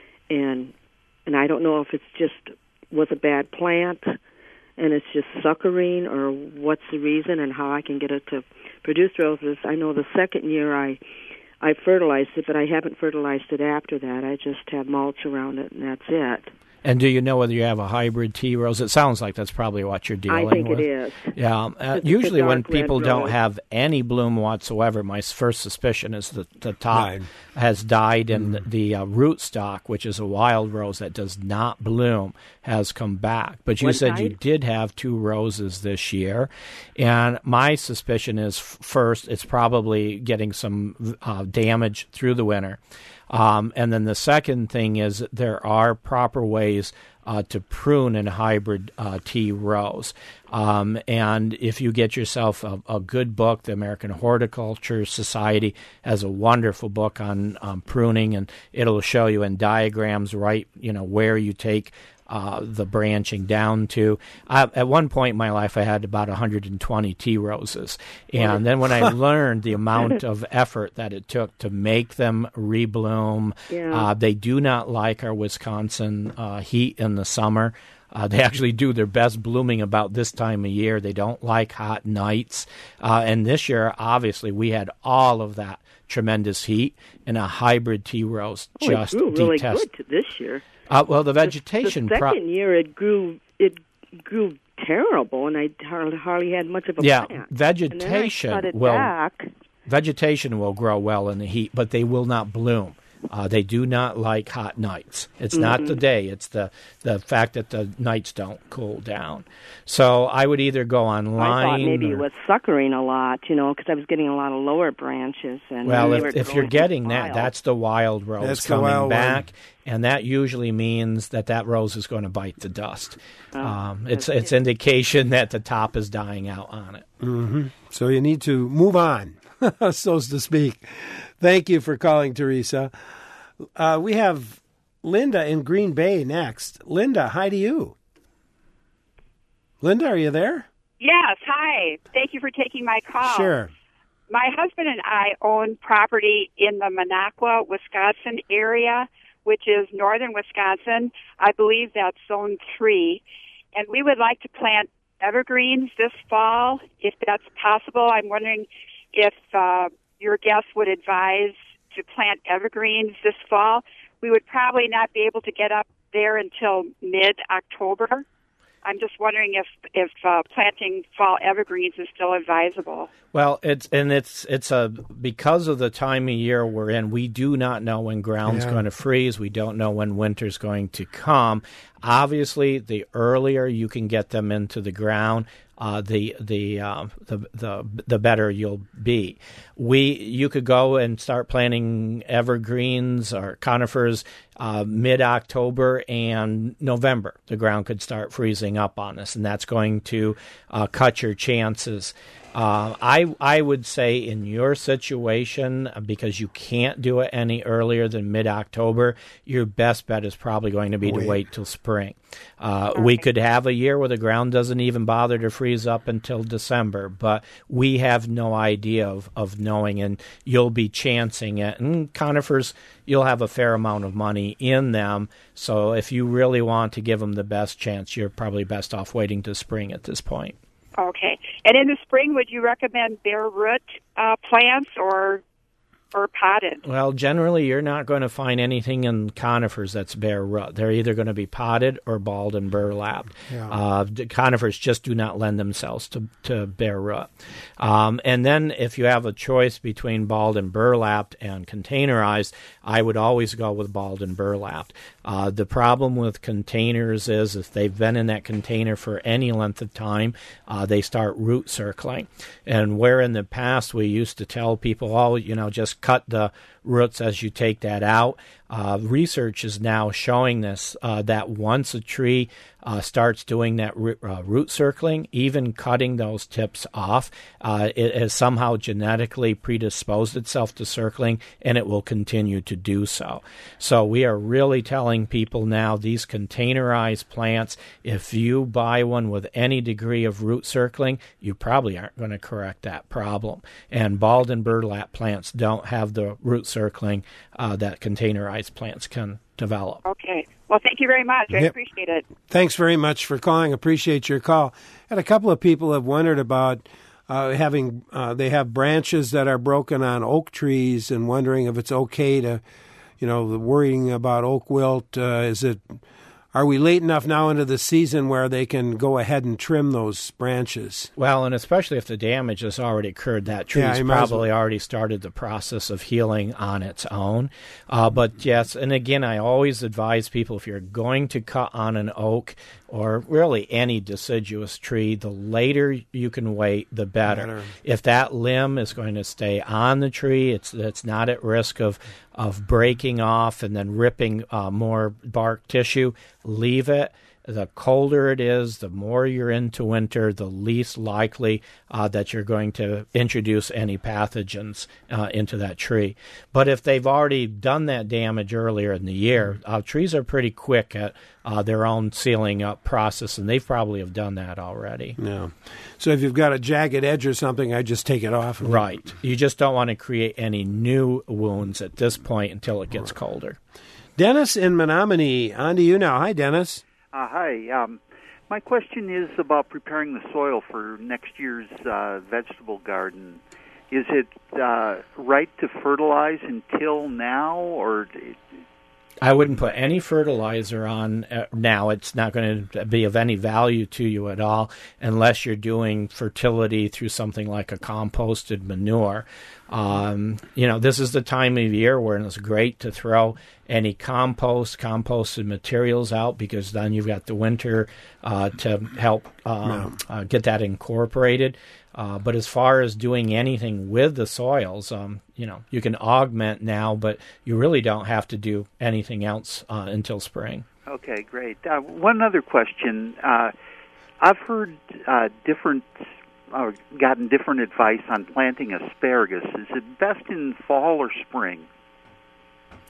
and and I don't know if it's just was a bad plant and it's just suckering, or what's the reason and how I can get it to produce roses. I know the second year I I fertilized it, but I haven't fertilized it after that. I just have mulch around it, and that's it. And do you know whether you have a hybrid tea rose? It sounds like that's probably what you're dealing with. I think with. it is. Yeah. Uh, It's usually a when dark red people don't rose. have any bloom whatsoever, my first suspicion is that the top Right. has died and mm. the uh, rootstock, which is a wild rose that does not bloom, has come back. But you What said you died? did have two roses this year. And my suspicion is, f- first, it's probably getting some uh, damage through the winter. Um, and then the second thing is there are proper ways uh, to prune in a hybrid uh, tea rose. Um, and if you get yourself a, a good book, the American Horticulture Society has a wonderful book on um, pruning, and it'll show you in diagrams right, you know, where you take Uh, the branching down to. I, at one point in my life, I had about one hundred twenty tea roses. And then when I learned the amount of effort that it took to make them rebloom, Yeah. uh, they do not like our Wisconsin uh, heat in the summer. Uh, they actually do their best blooming about this time of year. They don't like hot nights. Uh, and this year, obviously, we had all of that tremendous heat, and a hybrid tea rose Oh, just it grew really detest. good to this year. Uh, well, the vegetation. The pro- second year it grew it grew terrible, and I hardly, hardly had much of a yeah, plant. vegetation and then I cut it will back. vegetation will grow well in the heat, but they will not bloom. Uh, they do not like hot nights. It's Mm-hmm. not the day; it's the the fact that the nights don't cool down. So I would either go online. I thought maybe or, it was suckering a lot, you know, because I was getting a lot of lower branches. And well, they if, were if you're growing getting wild. that, that's the wild rose That's the coming wild back, one. and that usually means that that rose is going to bite the dust. Oh, um, it's it's indication that the top is dying out on it. Mm-hmm. So you need to move on, so to speak. Thank you for calling, Teresa. Uh, we have Linda in Green Bay next. Linda, hi to you. Linda, are you there? Yes, hi. Thank you for taking my call. Sure. My husband and I own property in the Minocqua, Wisconsin area, which is northern Wisconsin. I believe that's zone three. And we would like to plant evergreens this fall, if that's possible. I'm wondering if uh, your guests would advise to plant evergreens this fall. We would probably not be able to get up there until mid-October. I'm just wondering if if uh, planting fall evergreens is still advisable. Well, it's and it's it's a because of the time of year we're in. We do not know when ground's Yeah. going to freeze. We don't know when winter's going to come. Obviously, the earlier you can get them into the ground, uh, the the, uh, the the the better you'll be. We you could go and start planting evergreens or conifers uh, mid-October and November. The ground could start freezing up on us, and that's going to uh, cut your chances. Uh, I I would say in your situation, because you can't do it any earlier than mid-October, your best bet is probably going to be Wait. to wait till spring. Uh, we could have a year where the ground doesn't even bother to freeze up until December, but we have no idea of, of knowing, and you'll be chancing it. And conifers, you'll have a fair amount of money in them, so if you really want to give them the best chance, you're probably best off waiting to spring at this point. Okay. And in the spring, would you recommend bare root uh, plants or or potted? Well, generally, you're not going to find anything in conifers that's bare root. They're either going to be potted or balled and burlapped. Yeah. Uh, the conifers just do not lend themselves to, to bare root. Um, and then if you have a choice between balled and burlapped and containerized, I would always go with balled and burlapped. Uh, the problem with containers is if they've been in that container for any length of time, uh, they start root circling. And where in the past we used to tell people, oh, you know, just cut the roots as you take that out. Uh, research is now showing this, uh, that once a tree uh, starts doing that root, uh, root circling, even cutting those tips off, uh, it has somehow genetically predisposed itself to circling, and it will continue to do so. So we are really telling people now, these containerized plants, if you buy one with any degree of root circling, you probably aren't going to correct that problem. And balled and burlap plants don't have the root circling uh, that containerized plants can develop. Okay. Well, thank you very much. I Yep. appreciate it. Thanks very much for calling. Appreciate your call. And a couple of people have wondered about uh, having, uh, they have branches that are broken on oak trees and wondering if it's okay to, you know, worrying about oak wilt. Uh, is it, are we late enough now into the season where they can go ahead and trim those branches? Well, and especially if the damage has already occurred, that tree's Yeah, you might as well- probably already started the process of healing on its own. Uh, but yes, and again, I always advise people, if you're going to cut on an oak or really any deciduous tree, the later you can wait, the better. Better. If that limb is going to stay on the tree, it's it's not at risk of of breaking off and then ripping uh, more bark tissue, leave it. The colder it is, the more you're into winter, the least likely uh, that you're going to introduce any pathogens uh, into that tree. But if they've already done that damage earlier in the year, uh, trees are pretty quick at uh, their own sealing up process, and they probably have done that already. Yeah. So if you've got a jagged edge or something, I just take it off. and- Right. You just don't want to create any new wounds at this point until it gets colder. Dennis in Menominee, on to you now. Hi, Dennis. Uh, hi. Um, my question is about preparing the soil for next year's uh, vegetable garden. Is it uh, right to fertilize and till now, or I wouldn't put any fertilizer on uh, now. It's not going to be of any value to you at all unless you're doing fertility through something like a composted manure. Um, you know, this is the time of year where it's great to throw any compost, composted materials out, because then you've got the winter uh, to help um, uh, get that incorporated. Uh, but as far as doing anything with the soils, um, you know, you can augment now, but you really don't have to do anything else uh, until spring. Okay, great. Uh, one other question. Uh, I've heard uh, different, or gotten different advice on planting asparagus. Is it best in fall or spring?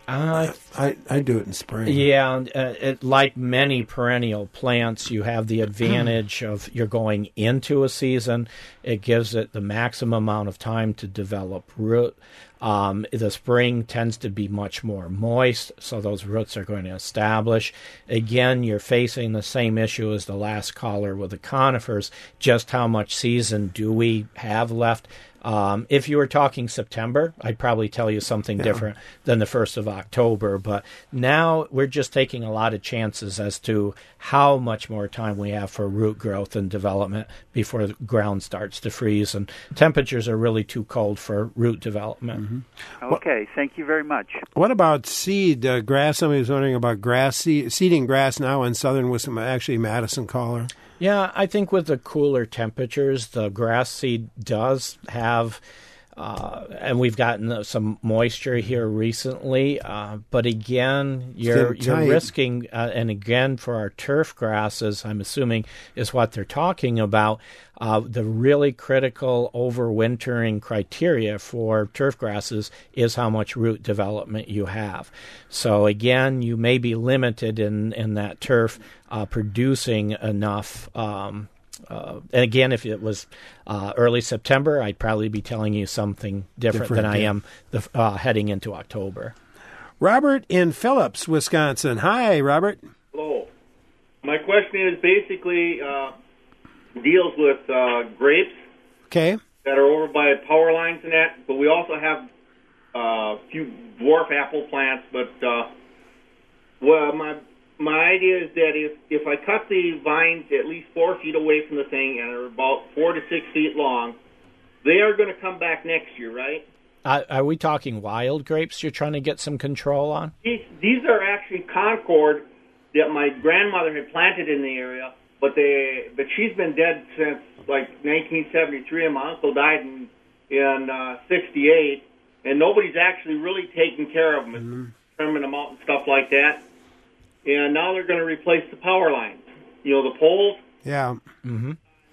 Uh, I, I do it in spring. Yeah, uh, it, like many perennial plants, you have the advantage of you're going into a season. It gives it the maximum amount of time to develop root. Um, the spring tends to be much more moist, so those roots are going to establish. Again, you're facing the same issue as the last caller with the conifers. Just how much season do we have left? Um, if you were talking September, I'd probably tell you something Yeah. different than the first of October. But now we're just taking a lot of chances as to how much more time we have for root growth and development before the ground starts to freeze. And temperatures are really too cold for root development. Mm-hmm. Okay, thank you very much. What about seed uh, grass? Somebody was wondering about grass seed, seeding grass now in southern Wisconsin, actually Madison caller. Yeah, I think with the cooler temperatures, the grass seed does have, uh, and we've gotten some moisture here recently. Uh, but again, you're Still you're tight. risking, uh, and again for our turf grasses, I'm assuming is what they're talking about. Uh, the really critical overwintering criteria for turf grasses is how much root development you have. So again, you may be limited in, in that turf uh, producing enough. Um, uh, and again, if it was uh, early September, I'd probably be telling you something different, Different, than I yeah. am the, uh, heading into October. Robert in Phillips, Wisconsin. Hi, Robert. Hello. My question is basically uh, deals with uh, grapes Okay. that are over by power lines and that, but we also have uh, a few dwarf apple plants. But uh, well, my my idea is that if if I cut the vines at least four feet away from the thing and are about four to six feet long, they are going to come back next year, right? Uh, are we talking wild grapes you're trying to get some control on? These these are actually Concord that my grandmother had planted in the area, but they but she's been dead since like nineteen seventy-three, and my uncle died in in uh, sixty-eight, and nobody's actually really taken care of them, mm-hmm. trimming them out and stuff like that. And now they're going to replace the power lines, you know, the poles. Yeah. Mm-hmm.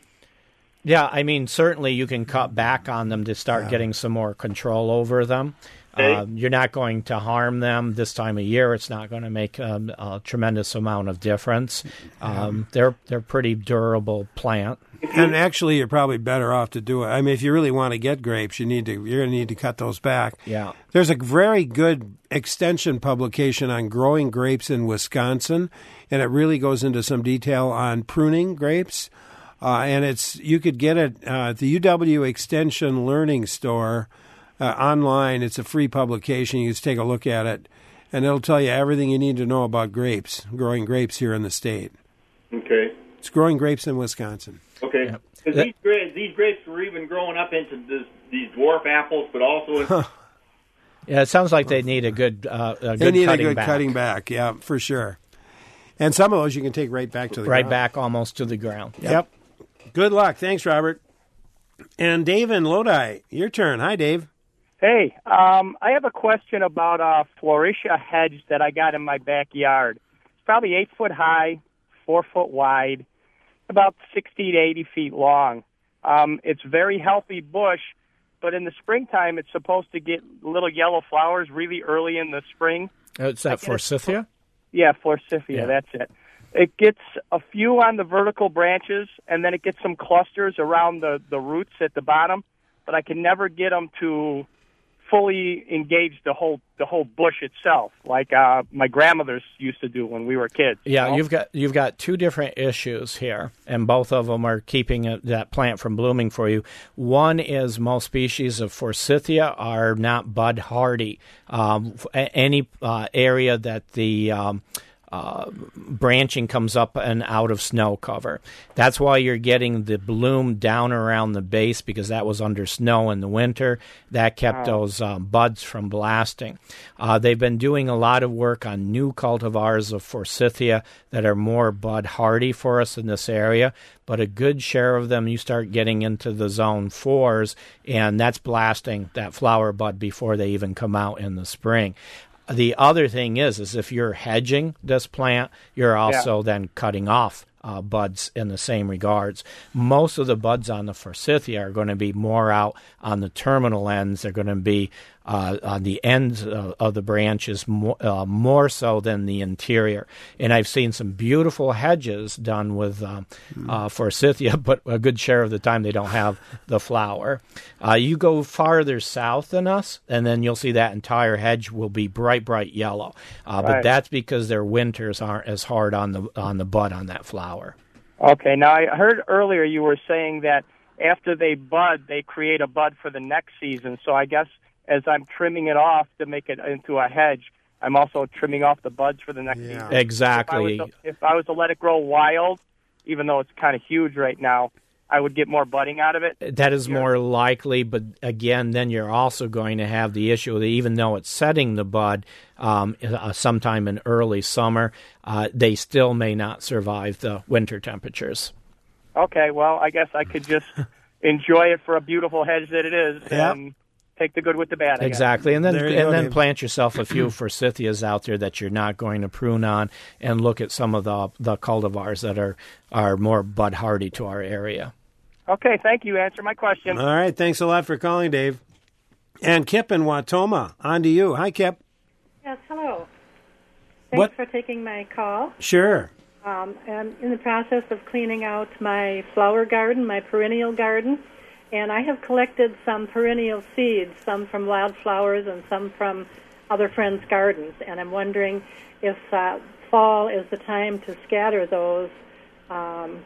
Yeah, I mean, certainly you can cut back on them to start Yeah. getting some more control over them. Okay. Um, you're not going to harm them this time of year. It's not going to make um, a tremendous amount of difference. Um, they're they're pretty durable plant. And actually, you're probably better off to do it. I mean, if you really want to get grapes, you need to. You're going to need to cut those back. Yeah. There's a very good extension publication on growing grapes in Wisconsin, and it really goes into some detail on pruning grapes. Uh, and it's you could get it uh, at the U W Extension Learning Store uh, online. It's a free publication. You just take a look at it, and it'll tell you everything you need to know about grapes, growing grapes here in the state. Okay. It's growing grapes in Wisconsin. Okay. Yep. 'Cause these grapes, these grapes were even growing up into this, these dwarf apples, but also in, Yeah, it sounds like they need a good uh, a good They need cutting a good back. cutting back, yeah, for sure. And some of those you can take right back to the right ground. back almost to the ground. Yep. Good luck. Thanks, Robert. And Dave in Lodi, your turn. Hi, Dave. Hey, um, I have a question about a Florisha hedge that I got in my backyard. It's probably eight foot high, four foot wide, about sixty to eighty feet long. Um, it's very healthy bush, but in the springtime it's supposed to get little yellow flowers really early in the spring. Uh, Is that forsythia? Yeah, forsythia, Yeah. that's it. It gets a few on the vertical branches, and then it gets some clusters around the, the roots at the bottom, but I can never get them to fully engage the whole the whole bush itself, like uh, my grandmothers used to do when we were kids. Yeah, you know? you've got you've got two different issues here, and both of them are keeping it, that plant from blooming for you. One is most species of forsythia are not bud hardy. Um, any uh, area that the um, Uh, branching comes up and out of snow cover. That's why you're getting the bloom down around the base, because that was under snow in the winter. That kept Oh. those um, buds from blasting. Uh, they've been doing a lot of work on new cultivars of forsythia that are more bud hardy for us in this area, but a good share of them you start getting into the zone fours, and that's blasting that flower bud before they even come out in the spring. The other thing is, is if you're hedging this plant, you're also Yeah. then cutting off uh, buds in the same regards. Most of the buds on the forsythia are going to be more out on the terminal ends. They're going to be uh, on the ends of, of the branches more, uh, more so than the interior. And I've seen some beautiful hedges done with uh, mm. uh, forsythia, but a good share of the time they don't have the flower. Uh, you go farther south than us, and then you'll see that entire hedge will be bright, bright yellow. Uh, Right. But that's because their winters aren't as hard on the on the bud on that flower. Okay, now I heard earlier you were saying that after they bud, they create a bud for the next season. So I guess as I'm trimming it off to make it into a hedge, I'm also trimming off the buds for the next season. Exactly. If I, was to, if I was to let it grow wild, even though it's kind of huge right now, I would get more budding out of it. That is more likely, but again, then you're also going to have the issue that even though it's setting the bud um, uh, sometime in early summer, uh, they still may not survive the winter temperatures. Okay, well, I guess I could just enjoy it for a beautiful hedge that it is, Yep. and take the good with the bad. I Exactly, guess. and then There you and go, then Dave. plant yourself a few forsythias out there that you're not going to prune on, and look at some of the the cultivars that are are more bud hardy to our area. Okay, thank you. Answer my question. All right, thanks a lot for calling, Dave. And Kip in Watoma, on to you. Hi, Kip. Yes, hello. Thanks What- for taking my call. Sure. Um, I'm in the process of cleaning out my flower garden, my perennial garden, and I have collected some perennial seeds, some from wildflowers and some from other friends' gardens, and I'm wondering if uh, fall is the time to scatter those um,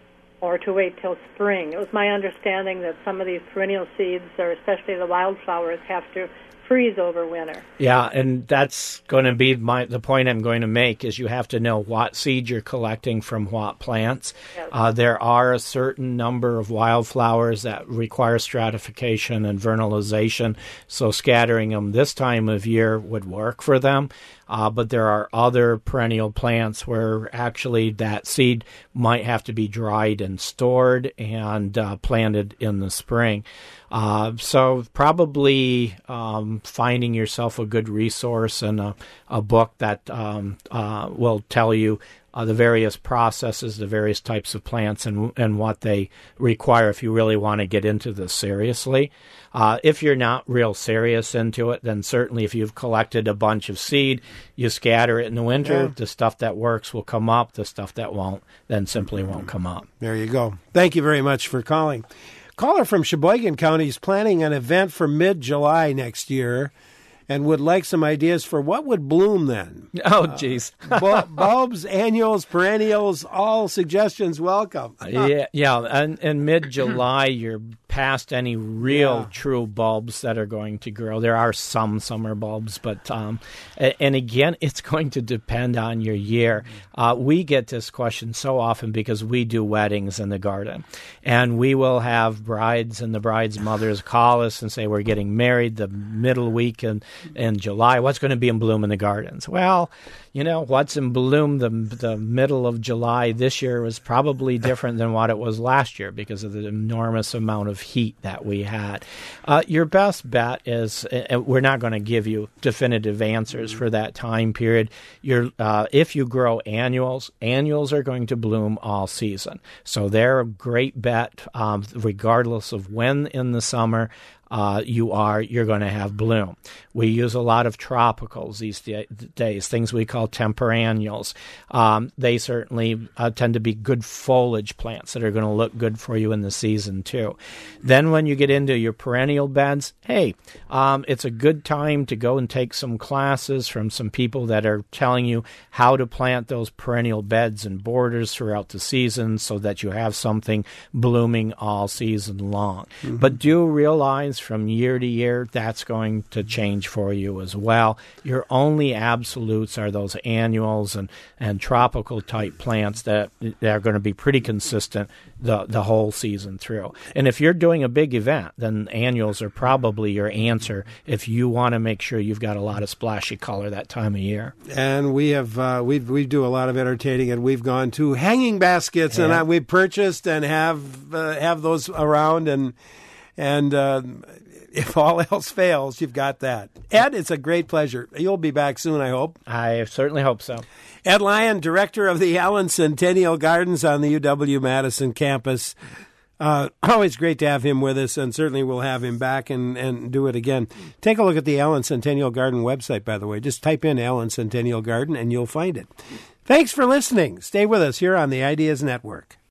or to wait till spring. It was my understanding that some of these perennial seeds, or especially the wildflowers, have to freeze over winter. Yeah, and that's going to be my the point I'm going to make is you have to know what seed you're collecting from what plants. Yes. Uh, there are a certain number of wildflowers that require stratification and vernalization, so scattering them this time of year would work for them. Uh, but there are other perennial plants where actually that seed might have to be dried and stored and uh, planted in the spring. Uh, so probably um, finding yourself a good resource and a, a book that um, uh, will tell you uh, the various processes, the various types of plants, and and what they require if you really want to get into this seriously. Uh, if you're not real serious into it, then certainly if you've collected a bunch of seed, you scatter it in the winter. Yeah. The stuff that works will come up. The stuff that won't, then simply won't come up. There you go. Thank you very much for calling. Caller from Sheboygan County is planning an event for mid-July next year and would like some ideas for what would bloom then. Oh, geez. Uh, bu- bulbs, annuals, perennials, all suggestions welcome. yeah, yeah. And in mid-July, you're past any real Yeah. true bulbs that are going to grow. There are some summer bulbs, but um, a- and again, it's going to depend on your year. Uh, we get this question so often because we do weddings in the garden, and we will have brides and the brides' mothers call us and say, we're getting married the middle week in, in July. What's going to be in bloom in the gardens? Well, you know, what's in bloom the, the middle of July this year was probably different than what it was last year because of the enormous amount of heat that we had. Uh, your best bet is, uh, we're not going to give you definitive answers for that time period. You're, uh, if you grow annuals, annuals are going to bloom all season. So they're a great bet, um, regardless of when in the summer Uh, you are, you're going to have bloom. We use a lot of tropicals these da- days, things we call temperannuals. Um, they certainly uh, tend to be good foliage plants that are going to look good for you in the season too. Then when you get into your perennial beds, hey, um, it's a good time to go and take some classes from some people that are telling you how to plant those perennial beds and borders throughout the season so that you have something blooming all season long. Mm-hmm. But do realize from year to year, that's going to change for you as well. Your only absolutes are those annuals and, and tropical type plants that, that are going to be pretty consistent the, the whole season through. And if you're doing a big event, then annuals are probably your answer if you want to make sure you've got a lot of splashy color that time of year. And we have uh, we we do a lot of entertaining, and we've gone to hanging baskets, Yeah. and uh, we've purchased and have uh, have those around, and and uh, if all else fails, you've got that. Ed, it's a great pleasure. You'll be back soon, I hope. I certainly hope so. Ed Lyon, director of the Allen Centennial Gardens on the U W Madison campus. Uh, always great to have him with us, and certainly we'll have him back and, and do it again. Take a look at the Allen Centennial Garden website, by the way. Just type in Allen Centennial Garden, and you'll find it. Thanks for listening. Stay with us here on the Ideas Network.